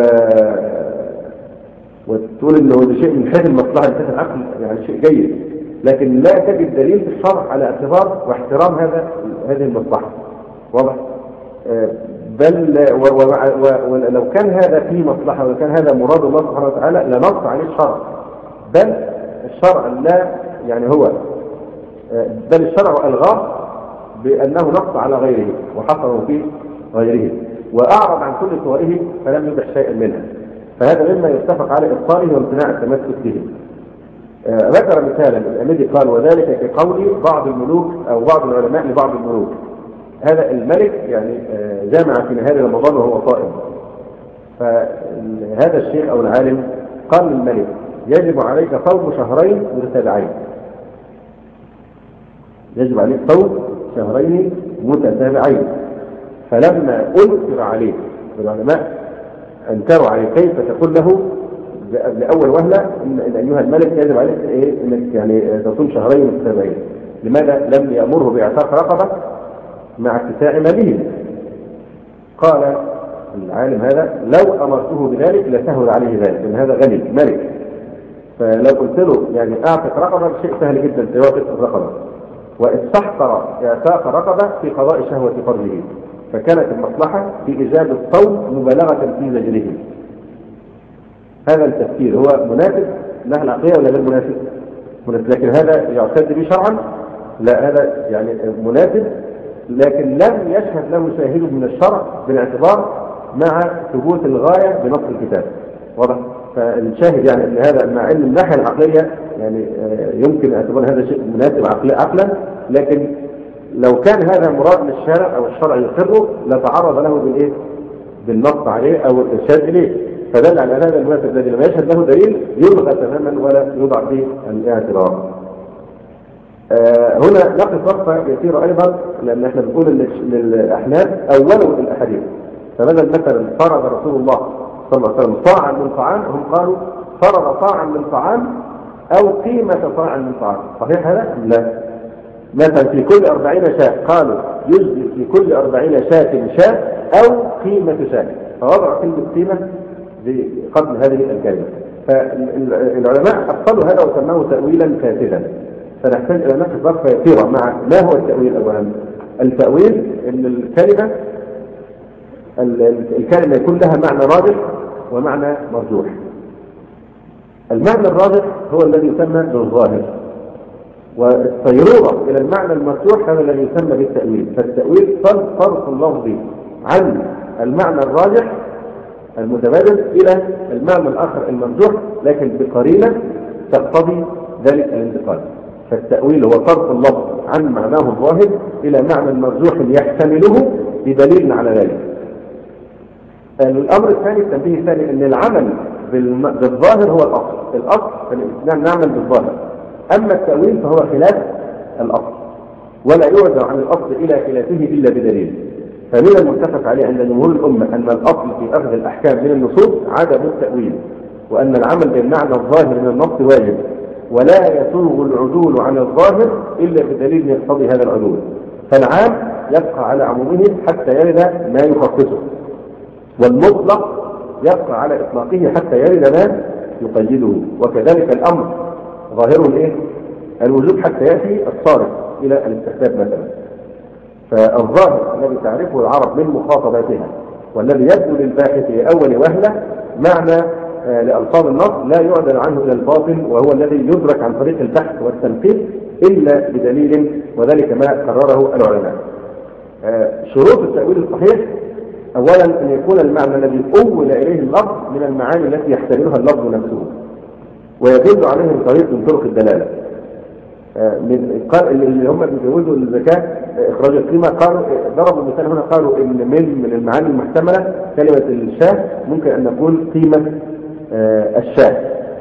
B: وتقول إنه ده شيء من حيث المصلحة من حيث العقل، يعني شيء جيد، لكن لا تجد دليل في الشرع على اعتبار واحترام هذا هذه المصلحة. واضح؟ بل ولو كان هذا فيه مصلحة ولو كان هذا مراد الله سبحانه وتعالى لنص عليه الشرع، بل الشرع لا يعني هو بل الشرع ألغاه بأنه نص على غيره وحصره في غيره وأعرض عن كل صوره فلم يبح شيئا منها، فهذا مما يتفق على إبطاله وامتناع التمسك به. آه ذكر مثالا الأمدي قال: وذلك كقول بعض الملوك أو بعض العلماء لبعض الملوك. هذا الملك يعني آه جامع في نهار رمضان وهو صائم، فهذا الشيخ أو العالم قال للملك: يجب عليك صوم شهرين متتابعين، يجب عليك صوم شهرين متتابعين. فلما أنكر عليه العلماء أنكروا عليه كيف تقول له لأول وهلة إن, إن أيها الملك يجب عليك إيه إنك يعني تصوم شهرين متتابعين، لماذا لم يأمره بإعتاق رقبة مع اتساع ماله؟ قال العالم هذا: لو أمرته بذلك لسهل عليه ذلك، لأن هذا غني ملك، فلو قلت له يعني أعتق رقبة شيء سهل جدا سواء الرقبة، واستحقر إعتاق رقبة في قضاء شهوة فرجه، فكانت المصلحة في إيجاد الصوم مبالغة في زجره. هذا التفكير هو مناسب له العقلية ولا غير مناسب؟ مناسب، لكن هذا يعتد به شرعا؟ لا، هذا يعني مناسب لكن لم يشهد له شاهد من الشرع بالاعتبار مع ثبوت الغاية بنص الكتاب. واضح؟ فالشاهد يعني ان هذا مع ان الناحية العقلية يعني يمكن اعتبار هذا شيء مناسب عقلا، لكن لو كان هذا مراد للشارع او الشرع يقره لتعرض له بالايه؟ بالنص عليه او الارشاد اليه، فدل على هذا المناسب الذي لم يشهد له دليل يلغى تماما ولا يوضع فيه الاعتبار. آه هنا نقف وقفه يسيره ايضا، لان احنا بنقول للاحناف اولوا الاحاديث، فبدل مثلا فرض رسول الله صلى الله عليه وسلم صاعا من طعام، هم قالوا فرض صاعا من طعام او قيمه صاع من طعام. صحيح هذا؟ لا. مثلا في كل أربعين شاة قالوا يجزي في كل أربعين شاة شاة أو قيمة شاة، فوضع كلمة قيمة قبل هذه الكلمة. فالعلماء أبطلوا هذا وسموه تأويلا فاسدا، فنحتاج إلى نقف وقفة يسيرة مع ما هو التأويل. أولا التأويل إن الكلمة الكلمة يكون لها معنى راجح ومعنى مرجوح. المعنى الراجح هو الذي يسمى بالظاهر، والصيرورة إلى المعنى المرجوح هذا الذي يسمى بالتأويل. فالتأويل صرف اللفظ عن المعنى الراجح المتبادل إلى المعنى الآخر المرجوح، لكن بقرينة تقتضي ذلك الانتقال. فالتأويل هو صرف اللفظ عن معناه الظاهر إلى معنى مرجوح يحتمله بدليل على ذلك. الأمر الثاني التنبيه الثاني أن العمل بالظاهر هو الأصل، الأصل فالإسلام نعمل بالظاهر، أما التأويل فهو خلاف الأصل ولا يعزى عن الأصل إلى خلافه إلا بدليل. فمن المتفق عليه عند جمهور الأمة أن الأصل في أخذ الأحكام من النصوص عدم التأويل، وأن العمل بالمعنى الظاهر من النص واجب، ولا يسوغ العدول عن الظاهر إلا بدليل يقتضي هذا العدول. فالعام يبقى على عمومه حتى يرد ما يخصصه، والمطلق يبقى على إطلاقه حتى يرد ما يقيده، وكذلك الأمر ظاهره إيه؟ الوجوب حتى يأتي الصارف إلى الاستحباب مثلا. فالظاهر الذي تعرفه العرب من مخاطباتها والذي يبدو للباحث في أول وهلة معنى آه لألفاظ النص لا يعدل عنه إلى الباطن، وهو الذي يدرك عن طريق البحث والتنقيح إلا بدليل، وذلك ما قرره العلماء. آه شروط التأويل الصحيح: أولا أن يكون المعنى الذي أول إليه اللفظ من المعاني التي يحتملها اللفظ نفسه ويدل عليه الطريق من طرق الدلالة. من اللي هم بيجوزوا الزكاة إخراج القيمة قالوا ضربوا المثال هنا، قالوا إن من من المعاني المحتملة كلمة الشاة ممكن أن نقول قيمة الشاة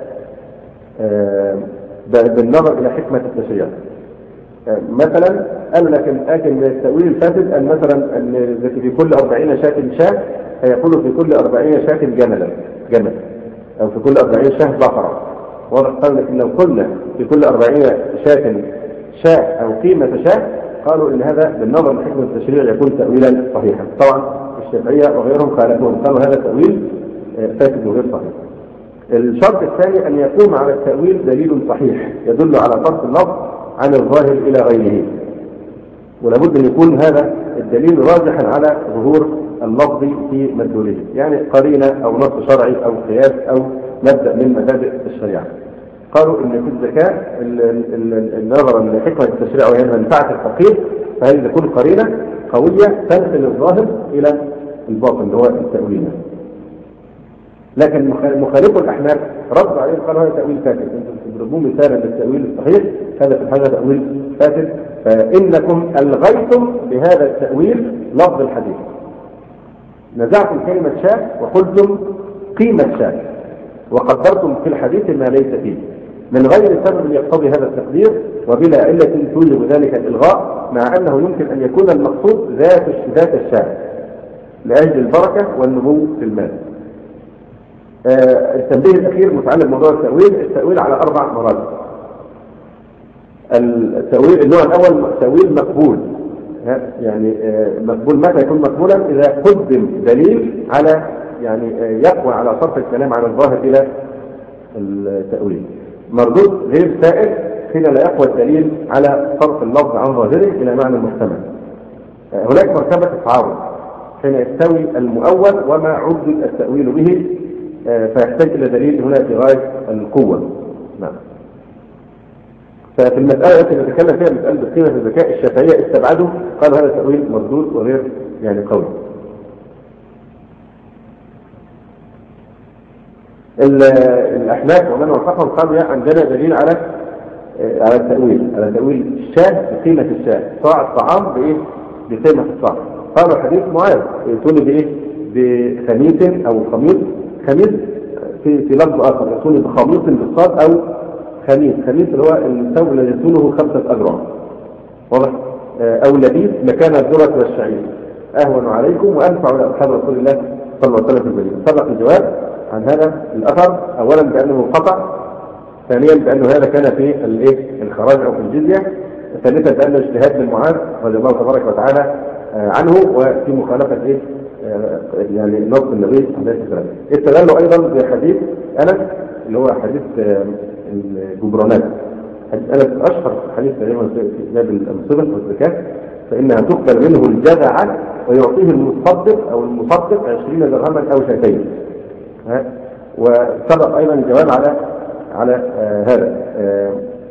B: بالنظر إلى حكمة التشريع. مثلا قالوا لكن لكن من التأويل الفاسد أن مثلا أن في كل أربعين شاة شاة فيقول في كل أربعين شاة جملا جمل، أو في كل أربعين شاة بقرة. واضح؟ قالوا لكن لو قلنا في كل أربعين شاة شاة أو قيمة شاة قالوا إن هذا بالنظر لحكمة التشريع يكون تأويلا صحيحا. طبعا الشافعية وغيرهم خالفوهم، قالوا هذا تأويل فاسد وغير صحيح. الشرط الثاني أن يقوم على التأويل دليل صحيح يدل على صرف اللفظ عن الظاهر إلى غيره، ولابد أن يكون هذا الدليل راجحا على ظهور اللفظ في مدلوله، يعني قرينة أو نص شرعي أو قياس أو مبدأ من مبادئ الشريعة. قالوا إن في الزكاة النظر لحكمة التشريع وهي منفعة الفقير، فهذه تكون قرينة قوية تنقل الظاهر إلى الباطن اللي هو التأويل. لكن مخالف الأحناف ردوا عليه قالوا هذا تأويل فاسد، انتم تضربون مثالا للتأويل الصحيح، هذا في الحقيقة تأويل فاسد، فإنكم ألغيتم بهذا التأويل لفظ الحديث. نزعتم كلمة شاة وقلتم قيمة شاة، وقدرتم في الحديث ما ليس فيه من غير سبب يقتضي هذا التقدير وبلا علة توجب ذلك الإلغاء، مع أنه يمكن أن يكون المقصود ذات ذات الشاة لأجل البركة والنمو في المال. آه التنبيه الأخير متعلق بموضوع التأويل: التأويل على أربع مراتب. التأويل النوع الأول تأويل مقبول، يعني آه مقبول متى يكون مقبولا؟ إذا قدم دليل على يعني آه يقوى على صرف الكلام عن الظاهر إلى التأويل. مردود غير سائر حين لا يقوى الدليل على صرف اللفظ عن ظاهره إلى معنى محتمل. آه هناك مرتبة التعارض حين يستوي المؤول وما عد التأويل به فيحتاج إلى دليل هنا في غاية القوة. نعم. ففي المسألة التي نتكلم فيها مسألة قيمة الزكاة، الشافعية استبعدوا، قالوا هذا تأويل مردود وغير يعني قوي. الأحناف ومن وافقهم قالوا عندنا دليل على على التأويل على تأويل الشاة بقيمة الشاة، صاع الطعام بإيه؟ بقيمة الصاع. قالوا حديث معاذ يقول بإيه؟ بخميس أو خميس خميس في في لفظ آخر يكون بخميس بالصاد أو خميس. خميس اللي هو الثوب الذي يكونه خمسة أذرع، واضح؟ أو لبيس مكان الذرة والشعير، أهون عليكم وأنفع لأصحاب رسول الله صلى الله عليه وسلم في المدينة. سبق الجواب عن هذا الأثر، أولا بأنه قطع، ثانيا بأنه هذا كان في الإيه الخراج أو في الجزية، ثالثا بأنه اجتهاد من معاذ رضي الله تبارك وتعالى عنه وفي مخالفة إيه يعني نص النبي عليه السلام. استدلوا ايضا بحديث انس اللي هو حديث الجبرانات. حديث انس اشهر حديث تقريبا في باب الصدق والزكاه، فانها تقبل منه الجذع ويعطيه المصدق او المصدق عشرين درهما او شاتين. وسبق ايضا الجواب على على آه هذا. آه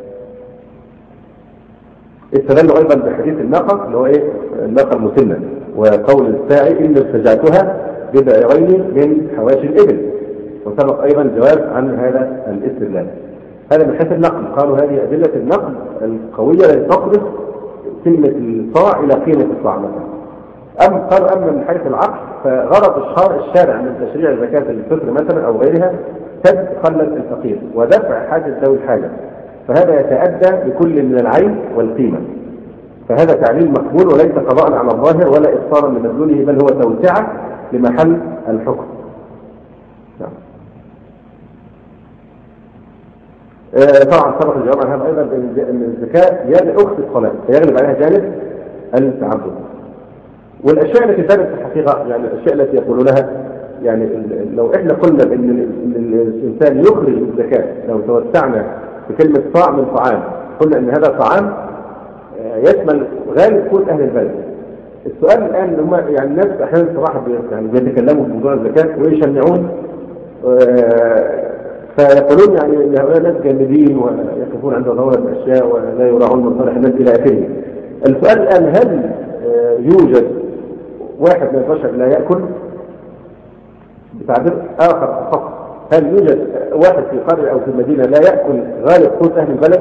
B: استدلوا ايضا بحديث الناقه اللي هو ايه الناقه المسنه، وقول الساعي إن ارتجعتها ببعيرين من حواشي الإبل، وسبق أيضا الجواب عن هذا الاستدلال. هذا من حيث النقل، قالوا هذه أدلة النقل القوية التي تصرف كلمة الصاع إلى قيمة الصاع مثلا. أم قالوا أما من حيث العقل فغرض الشارع من تشريع زكاة الفطر مثلا أو غيرها سد خلل الفقير ودفع حاجة ذوي الحاجة، فهذا يتأدى بكل من العين والقيمة، فهذا تعليل مقبول وليس قضاء على الظاهر ولا إبصارا لمدلوله، بل هو توسعة لمحل الحكم. نعم. آه طبعا سبق الجواب عن هذا أيضا أن الزكاة هي أخت الصلاة فيغلب عليها جانب التعبد. والأشياء التي ثابت في الحقيقة يعني الأشياء التي يقولونها يعني لو إحنا قلنا بأن الإنسان يخرج الزكاة، لو توسعنا بكلمة صاع من طعام قلنا ان هذا طعام يشمل غالب كل اهل البلد. السؤال الان ان هم يعني الناس احيانا صراحه يعني بيتكلموا في موضوع الزكاه ويشنعون فيقولون يعني ان هؤلاء ناس جامدين ويقفون عند ضروره الاشياء ولا يراعون مصالح الناس الى اخره. السؤال الان هل يوجد واحد من البشر لا ياكل؟ بتعبير اخر فقط، هل يوجد واحد في قريه او في مدينه لا ياكل غالب قوت اهل البلد؟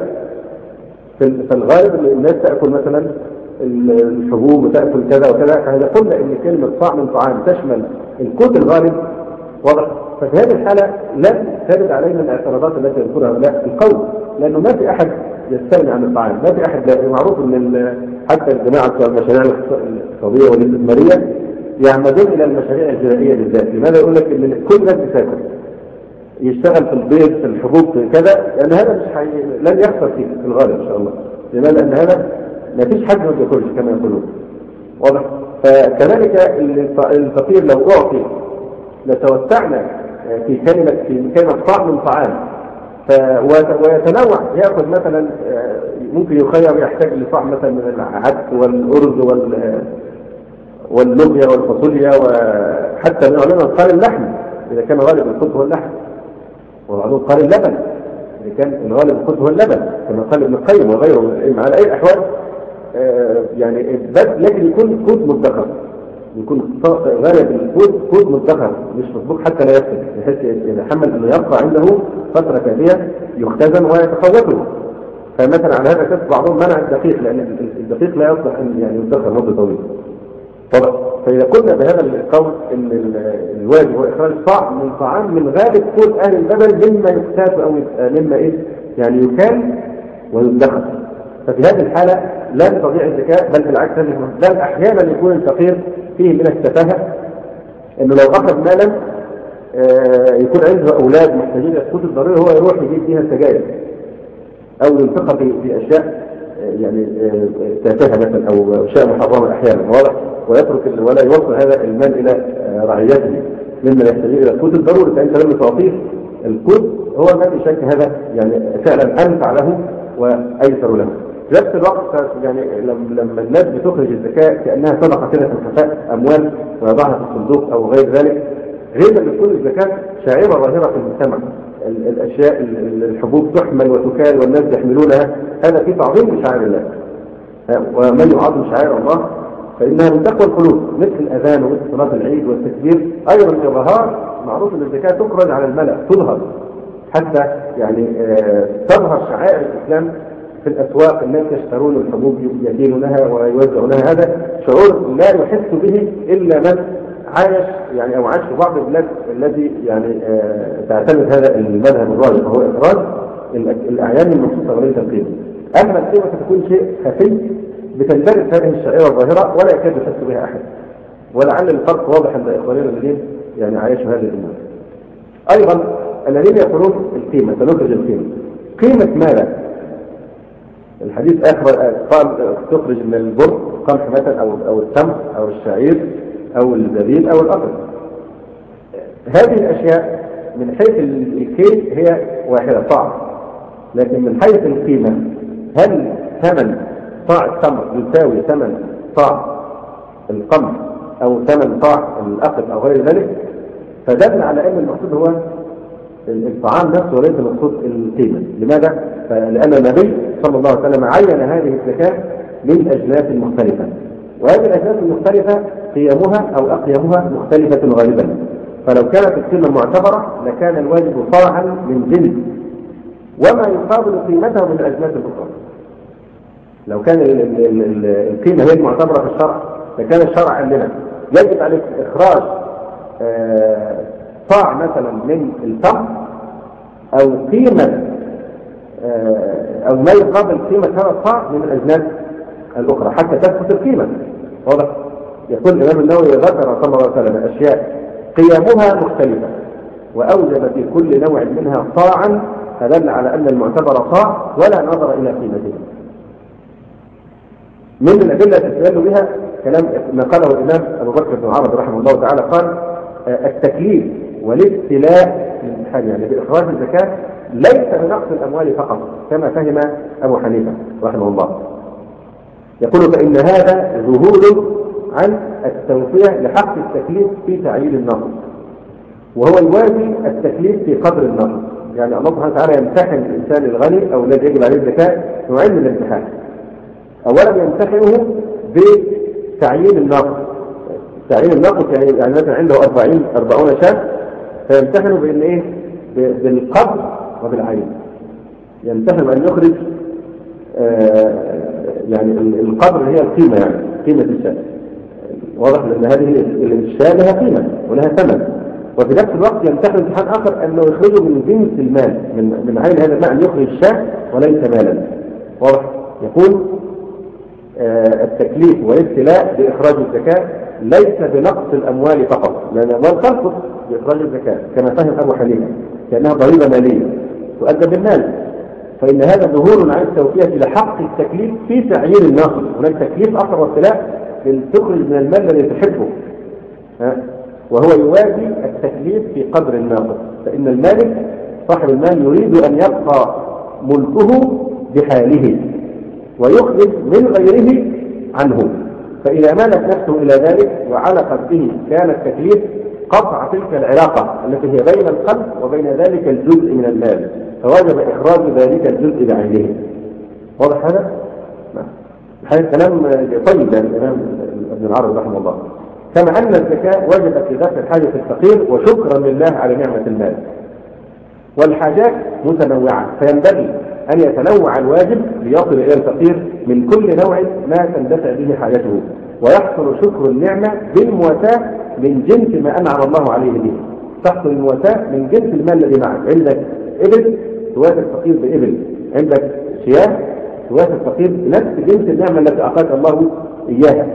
B: في الغالب ان الناس تاكل مثلا الحبوب وتاكل كذا وكذا، فاذا قلنا ان كلمه طعم من طعام تشمل القوت الغالب واضح، ففي هذه الحاله لن ترد علينا الاعتراضات التي يذكرها هؤلاء في القول، لانه ما في احد يستغني عن الطعام، ما في احد. معروف ان حتى الجماعه بتوع المشاريع الاقتصاديه والاستثماريه يعمدون الى المشاريع الجنائيه بالذات. لماذا؟ يقول لك ان كل الناس بتاكل، يشتغل في البيض في الحبوب في كذا، لان هذا مش حي... لن يخسر فيه في الغالب ان شاء الله. لماذا؟ لان هذا ما فيش حد ما بياكلش كما يقولون واضح. فكذلك الفقير لو اعطي لتوسعنا في كلمه في كلمه طعم من طعام ف... ويتنوع، ياخذ مثلا ممكن يخير يحتاج لطعم مثلا من العدس والارز وال واللوبيا والفاصوليا وحتى من علماء قال اللحم اذا كان غالب القوت هو اللحم، وبعضهم قال اللبن اذا كان الغالب القوت هو اللبن كما قال ابن القيم وغيره. على اي الاحوال آه يعني بس لكن يكون قوت مدخر، يكون غالب القوت قوت مدخر مش مسبوق حتى لا يفسد، بحيث يتحمل انه يبقى عنده فتره كافيه يختزن ويتقوته. فمثلا على هذا الاساس بعضهم منع الدقيق، لان الدقيق لا يصلح ان يعني يدخر مده طويله. طبعا فإذا قلنا بهذا القول ان الواجب هو اخراج طعم من طعام من غالب قوت اهل البلد مما يكتاب او مما ايه يعني يكال ويدخر، ففي هذه الحاله لا تضيع الزكاه، بل بالعكس بل احيانا يكون الفقير فيه من التفاهه انه لو اخذ مالا يكون عنده اولاد محتاجين للقوت الضروري هو يروح يجيب فيها السجاير او ينفق في اشياء يعني تافهه مثلا او اشياء محرمه احيانا واضح، ويترك ولا يوصل هذا المال الى رعيته مما يحتاج الى القوت الضروري. فانت لما تعطيه القوت هو ما في شك هذا يعني فعلا انفع له وايسر له. في نفس الوقت يعني لما الناس بتخرج الزكاه كانها صدقه كده في الخفاء اموال ويضعها في الصندوق او غير ذلك، غير ان تكون الزكاه شعيره ظاهره في المجتمع، الاشياء الحبوب تحمل وتكال والناس يحملونها، هذا في تعظيم لشعائر الله، ومن يعظم شعائر الله فإنها من تقوى القلوب، مثل الأذان ومثل صلاة العيد والتكبير. أيضا كظهار معروف أن الزكاة تخرج على الملأ، تظهر حتى يعني آه تظهر شعائر الإسلام في الأسواق، الناس يشترون الحبوب يدينونها ويوزعونها، هذا شعور لا يحس به إلا من عايش يعني أو عاش في بعض البلاد الذي يعني آه تعتمد هذا المذهب الراجح وهو إخراج الأعيان المخصوصة وليس القيمة. أما القيمة ستكون شيء خفي بتندرس هذه الشعيرة الظاهرة ولا يكاد يحس بها أحد، ولعل الفرق واضح عند إخواننا الذين يعني عايشوا هذه الأمور. أيضا الذين يقولون القيمة سنخرج القيمة، قيمة ماذا؟ الحديث آخر قال تخرج من البر قمح مثلا أو أو التمر أو الشعير أو الزبيب أو الأقل. هذه الأشياء من حيث الكيل هي واحدة طعم، لكن من حيث القيمة هل ثمن صاع التمر يساوي ثمن صاع القمح أو ثمن صاع الأقل أو غير ذلك؟ فدل على أن المقصود هو الطعام نفسه وليس مقصود القيمة. لماذا؟ لأن النبي صلى الله عليه وسلم عين هذه الزكاة من أجناس مختلفة، وهذه الأجناس المختلفة قيمها أو أقيمها مختلفة غالبا، فلو كانت القيمة معتبرة لكان الواجب صاعا من جنس وما يقابل قيمته من الأجناس الأخرى. لو كان القيمة هي المعتبرة في الشرع لكان الشرع قال لنا يجب عليك إخراج صاع مثلا من التمر أو قيمة أو ما يقابل قيمة هذا الصاع من الأجناس الأخرى حتى تثبت القيمة. واضح؟ يقول الإمام النووي ذكر صلى الله عليه وسلم أشياء قيمها مختلفة وأوجب في كل نوع منها صاعا، فدل على أن المعتبر صاع ولا نظر إلى قيمته. من الأدلة تستدل بها كلام ما قاله الإمام أبو بكر بن عربي رحمه الله تعالى، قال التكليف والابتلاء الامتحان يعني بإخراج الزكاة ليس بنقص الأموال فقط كما فهم أبو حنيفة رحمه الله. يقول فإن هذا ظهور عن التوفية لحق التكليف في تعيين النقص، وهو يوازي التكليف في قدر النقص. يعني الله سبحانه وتعالى يمتحن الإنسان الغني أو الذي يجب عليه الزكاة نوعين من الامتحان. أولا يمتحنه بتعيين النقص. تعيين النقص يعني يعني مثلا عنده أربعين أربعون شاة، فيمتحنه بأن إيه؟ بالقدر وبالعين. يمتحن أن يخرج آه يعني القدر هي القيمة، يعني قيمة الشاة. واضح لأن هذه الشاة لها قيمة ولها ثمن. وفي نفس الوقت يمتحن امتحان آخر أنه يخرجه من جنس المال، من من عين هذا المال، أن يخرج شاة وليس مالا. واضح؟ يكون آه التكليف والابتلاء بإخراج الزكاة ليس بنقص الأموال فقط، لأن الأموال تنقص بإخراج الزكاة كما فهم أبو حنيفة، كأنها ضريبة مالية تؤدى بالمال. فإن هذا ظهور عن التوفية لحق التكليف في تعيين الناقص. هناك تكليف آخر وابتلاء لتخرج من المال الذي تحبه، وهو يوازي التكليف في قدر الناقص. فإن المالك صاحب المال يريد أن يبقى ملكه بحاله ويخرج من غيره عنه، فإذا مالت نفسه إلى ذلك وعلقت به كان التكليف قطع تلك العلاقة التي هي بين القلب وبين ذلك الجزء من المال، فوجب إخراج ذلك الجزء بعينه. واضح هذا؟ نعم. هذا كلام طيب يعني الإمام ابن العربي رحمه الله. كما أن الزكاة وجبت لدفع حاجة الفقير وشكرا لله على نعمة المال. والحاجات متنوعة، فينبغي أن يتنوع الواجب ليصل إلى الفقير من كل نوع ما تندفع به حاجته، ويحصل شكر النعمة بالمواساة من جنس ما أنعم الله عليه به. تحصل المواساة من جنس المال الذي معك. عندك إبل تواسي الفقير بإبل، عندك شياه تواسي الفقير بنفس جنس النعمة التي أعطاك الله إياها.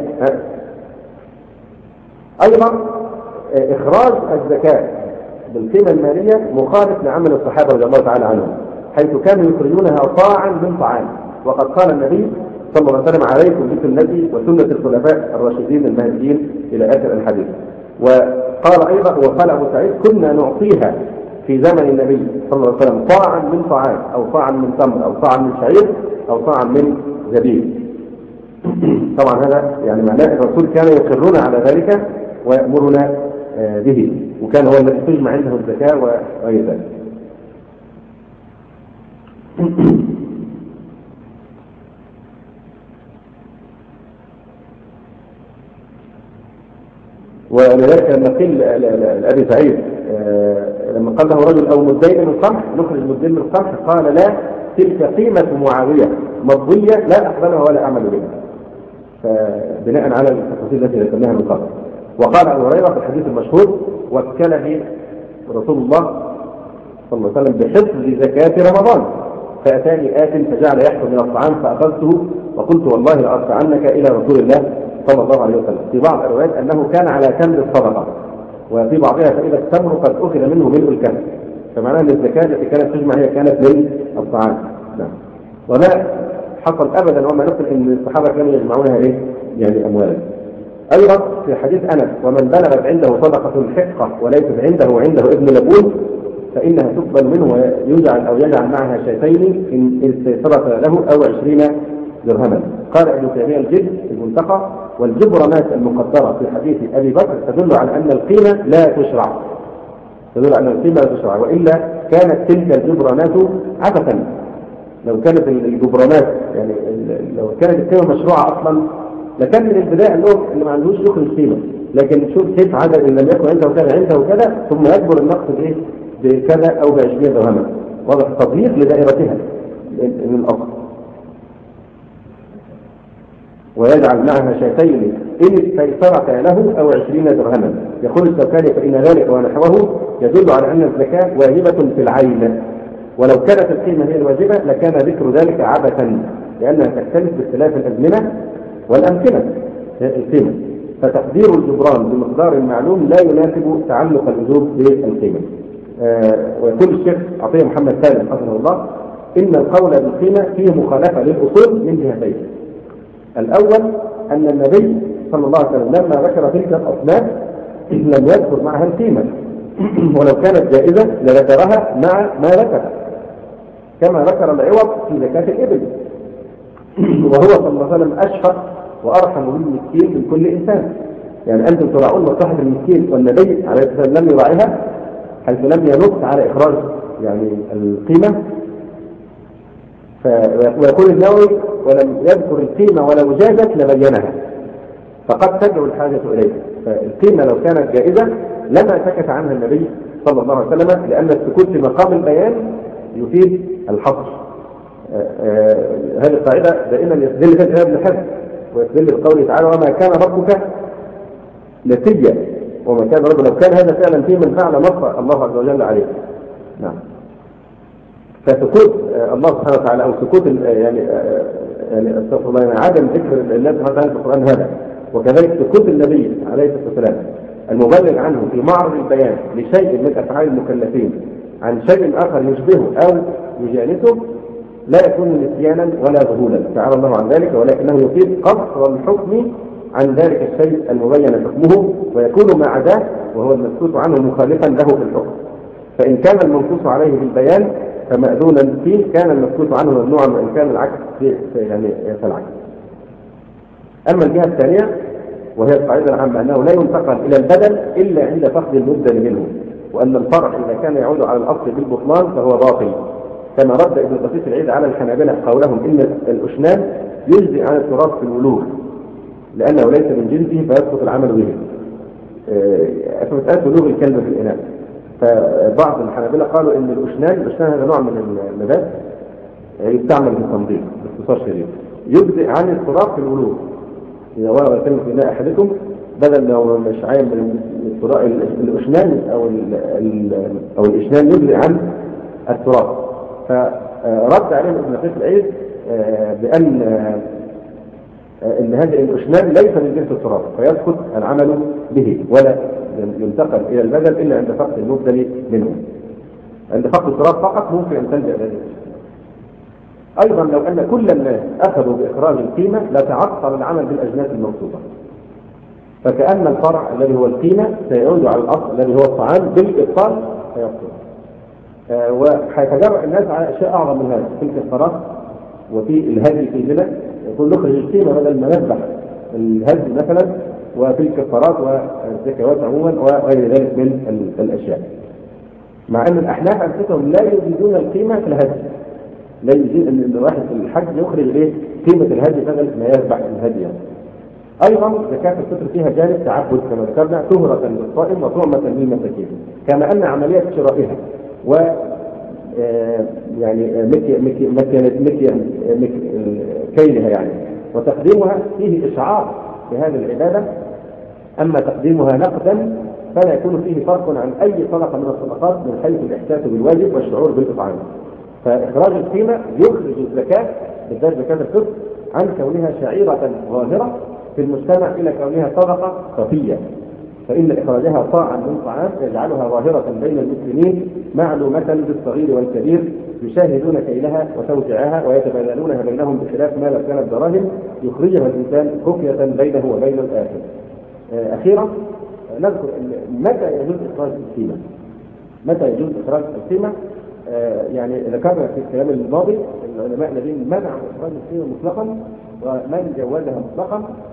B: أيضا إخراج الزكاة بالقيمة المالية مخالف لعمل الصحابة رضي الله تعالى عنهم، حيث كانوا يخرجونها صاعا من طعام. وقد قال النبي صلى الله عليه وسلم عليكم بسنتي وسنة الخلفاء الراشدين المهديين إلى آخر الحديث. وقال أيضا وقال أبو سعيد كنا نعطيها في زمن النبي صلى الله عليه وسلم صاعا من طعام أو صاعا من تمر أو صاعا من شعير أو صاعا من زبيب. طبعا هذا يعني معناه الرسول كان يقرون على ذلك ويأمرنا به، وكان هو الذي تجمع عنده الزكاة وغير ذلك. ولذلك لما قيل لأبي سعيد لما قال له رجل أو مدين من قمح نخرج مدين من قمح، قال لا، تلك قيمة معاوية مضية لا أقبلها ولا أعمل بها، فبناء على التفاصيل التي ذكرناها من قبل. وقال أبو هريرة في الحديث المشهور وكله رسول الله صلى الله عليه وسلم بحفظ زكاة رمضان، فأتاني آت فجعل يحفظ من الطعام فأخذته وقلت والله لأرفعنك إلى رسول الله صلى الله عليه وسلم. في بعض الروايات أنه كان على كنز الصدقة، وفي بعضها فإذا التمر قد أخذ منه ملء الكنز، فمعناه أن الزكاة التي كانت تجمع هي كانت من الطعام. نعم. وما حصل أبدا وما نقل أن الصحابة كانوا يجمعونها إيه؟ يعني أموالا. أيضا في حديث أنس ومن بلغت عنده صدقة حقة وليست عنده وعنده ابن لبون فإنها تقبل منه ويجعل أو يجعل معها شاتين إن استيسرت له أو عشرين درهما. قال ابن تيمية الجد المنتقى والجبرانات المقدرة في حديث أبي بكر تدل على أن القيمة لا تشرع، تدل على أن القيمة لا تشرع، وإلا كانت تلك الجبرانات عبثا. لو كانت الجبرانات يعني لو كانت القيمة مشروعة أصلا لكان من البداية أنهم اللي ما عندهوش يخرج قيمة، لكن شوف كيف عدد إن لم يكن عنده كذا عنده كذا ثم يكبر النقص بإيه بكذا أو بعشرين درهما. واضح تضييق لدائرتها من الأصل. ويجعل معها شاتين إن استيسرت له أو عشرين درهما. يقول الشوكاني فإن ذلك ونحوه يدل على أن الزكاة واجبة في العين، ولو كانت القيمة هي الواجبة لكان ذكر ذلك عبثا، لأنها تختلف باختلاف الأزمنة والأمكنة القيمة، فتقدير الجبران بمقدار معلوم لا يناسب تعلق الوجوب بالقيمة. آه ويقول الشيخ عطية محمد سالم حفظه الله إن القول بالقيمة فيه مخالفة للأصول من جهتين. الأول أن النبي صلى الله عليه وسلم لما ذكر تلك الأصناف لم يذكر معها القيمة، ولو كانت جائزة لذكرها مع ما ذكر، كما ذكر العوض في زكاة الإبل. وهو صلى الله عليه وسلم أشفق وأرحم بالمسكين من كل إنسان. يعني أنتم تراعون مصلحة المسكين، والنبي عليه الصلاة والسلام لم يراعيها حيث لم ينص على إخراج يعني القيمة. ويقول النووي ولم يذكر القيمة ولو جازت لبينها، فقد تدعو الحاجة إليها. فالقيمة لو كانت جائزة لما سكت عنها النبي صلى الله عليه وسلم، لأن السكوت في مقام البيان يفيد الحصر. هذه القاعدة دائما يستدل بها ابن حزم، ويستدل بقوله تعالى وما كان ربك نسيا، وما كان ربك، لو كان هذا فعلا فيه من فعل نصر الله عز وجل عليه. نعم. فسكوت الله سبحانه وتعالى او سكوت يعني يعني استغفر الله يعني عدم ذكر الله سبحانه وتعالى في القرآن هذا، وكذلك سكوت النبي عليه الصلاة والسلام المبلغ عنه في معرض البيان لشيء من افعال المكلفين عن شيء اخر يشبهه او يجانسه لا يكون نسيانا ولا ذهولا، تعالى الله عن ذلك، ولكنه يفيد قصر الحكم عن ذلك الشيء المبين حكمه، ويكون ما عداه وهو المسكوت عنه مخالفا له في الحكم. فإن كان المنصوص عليه بالبيان فمأذونا فيه، كان المسكوت عنه ممنوعا، وإن كان العكس في يعني فالعكس. أما الجهة الثانية وهي القاعدة العامة أنه لا ينتقل إلى البدل إلا عند فقد المبدل منه، وأن الفرع إذا كان يعود على الأصل بالبطلان فهو باطل، كما رد ابن دقيق العيد على الحنابلة قولهم إن الأشنان يجزي عن التراث في الولوغ لأنه ليس من جنسه فيسقط العمل به. فمسألة ولوغ الكلب في الإناء، فبعض الحنابلة قالوا إن الأشنان الأشنان هذا نوع من النبات يستعمل في التنظيف باختصار شديد، يجزي عن التراث في الولوغ. إذا وقع يتم في إناء أحدكم بدل لو مش عايم من الأشنان أو أو الإشنان يجزي عن التراث. فرد عليهم ابن دقيق العيد بأن ان هذه الاشنان ليس من جنس التراب فيسقط العمل به ولا ينتقل الى البدل الا عند فقد المبدل منه. عند فقد التراب فقط ممكن ان تلجا الى ذلك. ايضا لو ان كل الناس اخذوا باخراج القيمه لتعطل العمل بالاجناس الموصوفه، فكأن الفرع الذي هو القيمه سيعود على الاصل الذي هو الطعام بالابطال فيبطل. آه وحيتجرأ الناس على اشياء اعظم من هذا في الكفارات وفي الهدي في ذلك، يقول نخرج القيمة بدل ما نذبح الهدي مثلا، وفي الكفارات والزكوات عموما وغير ذلك من الأشياء. مع أن الأحناف أنفسهم لا يزيدون القيمة في الهدي، لا يزيد أن الواحد في الحج يخرج إيه قيمة الهدي بدل ما يذبح الهدي. أيضا زكاة الفطر فيها جانب تعبد كما ذكرنا، طهرة للصائم وطعمة للمساكين، كما أن عملية شرائها و يعني مكي مكي مكي مكي مكي كيلها يعني وتقديمها فيه إشعار بهذه العبادة. أما تقديمها نقدا فلا يكون فيه فرق عن أي صدقة من الصدقات من حيث الإحساس بالواجب والشعور بالإطعام. فإخراج القيمة يخرج الزكاة بالذات زكاة الفطر عن كونها شعيرة ظاهرة في المجتمع إلى كونها صدقة خفية، فإن إخراجها صاعا من طعام يجعلها ظاهرة بين المسلمين معلومة بالصغير والكبير، يشاهدون كيلها وتوزيعها ويتبادلونها بينهم بخلاف ما لو كانت دراهم يخرجها الإنسان خفية بينه وبين الآخر. أخيرا نذكر متى يجوز إخراج القيمة. متى يجوز إخراج القيمة؟ يعني ذكرنا في الكلام الماضي العلماء الذين منعوا إخراج القيمة مطلقا ومن جوزها مطلقا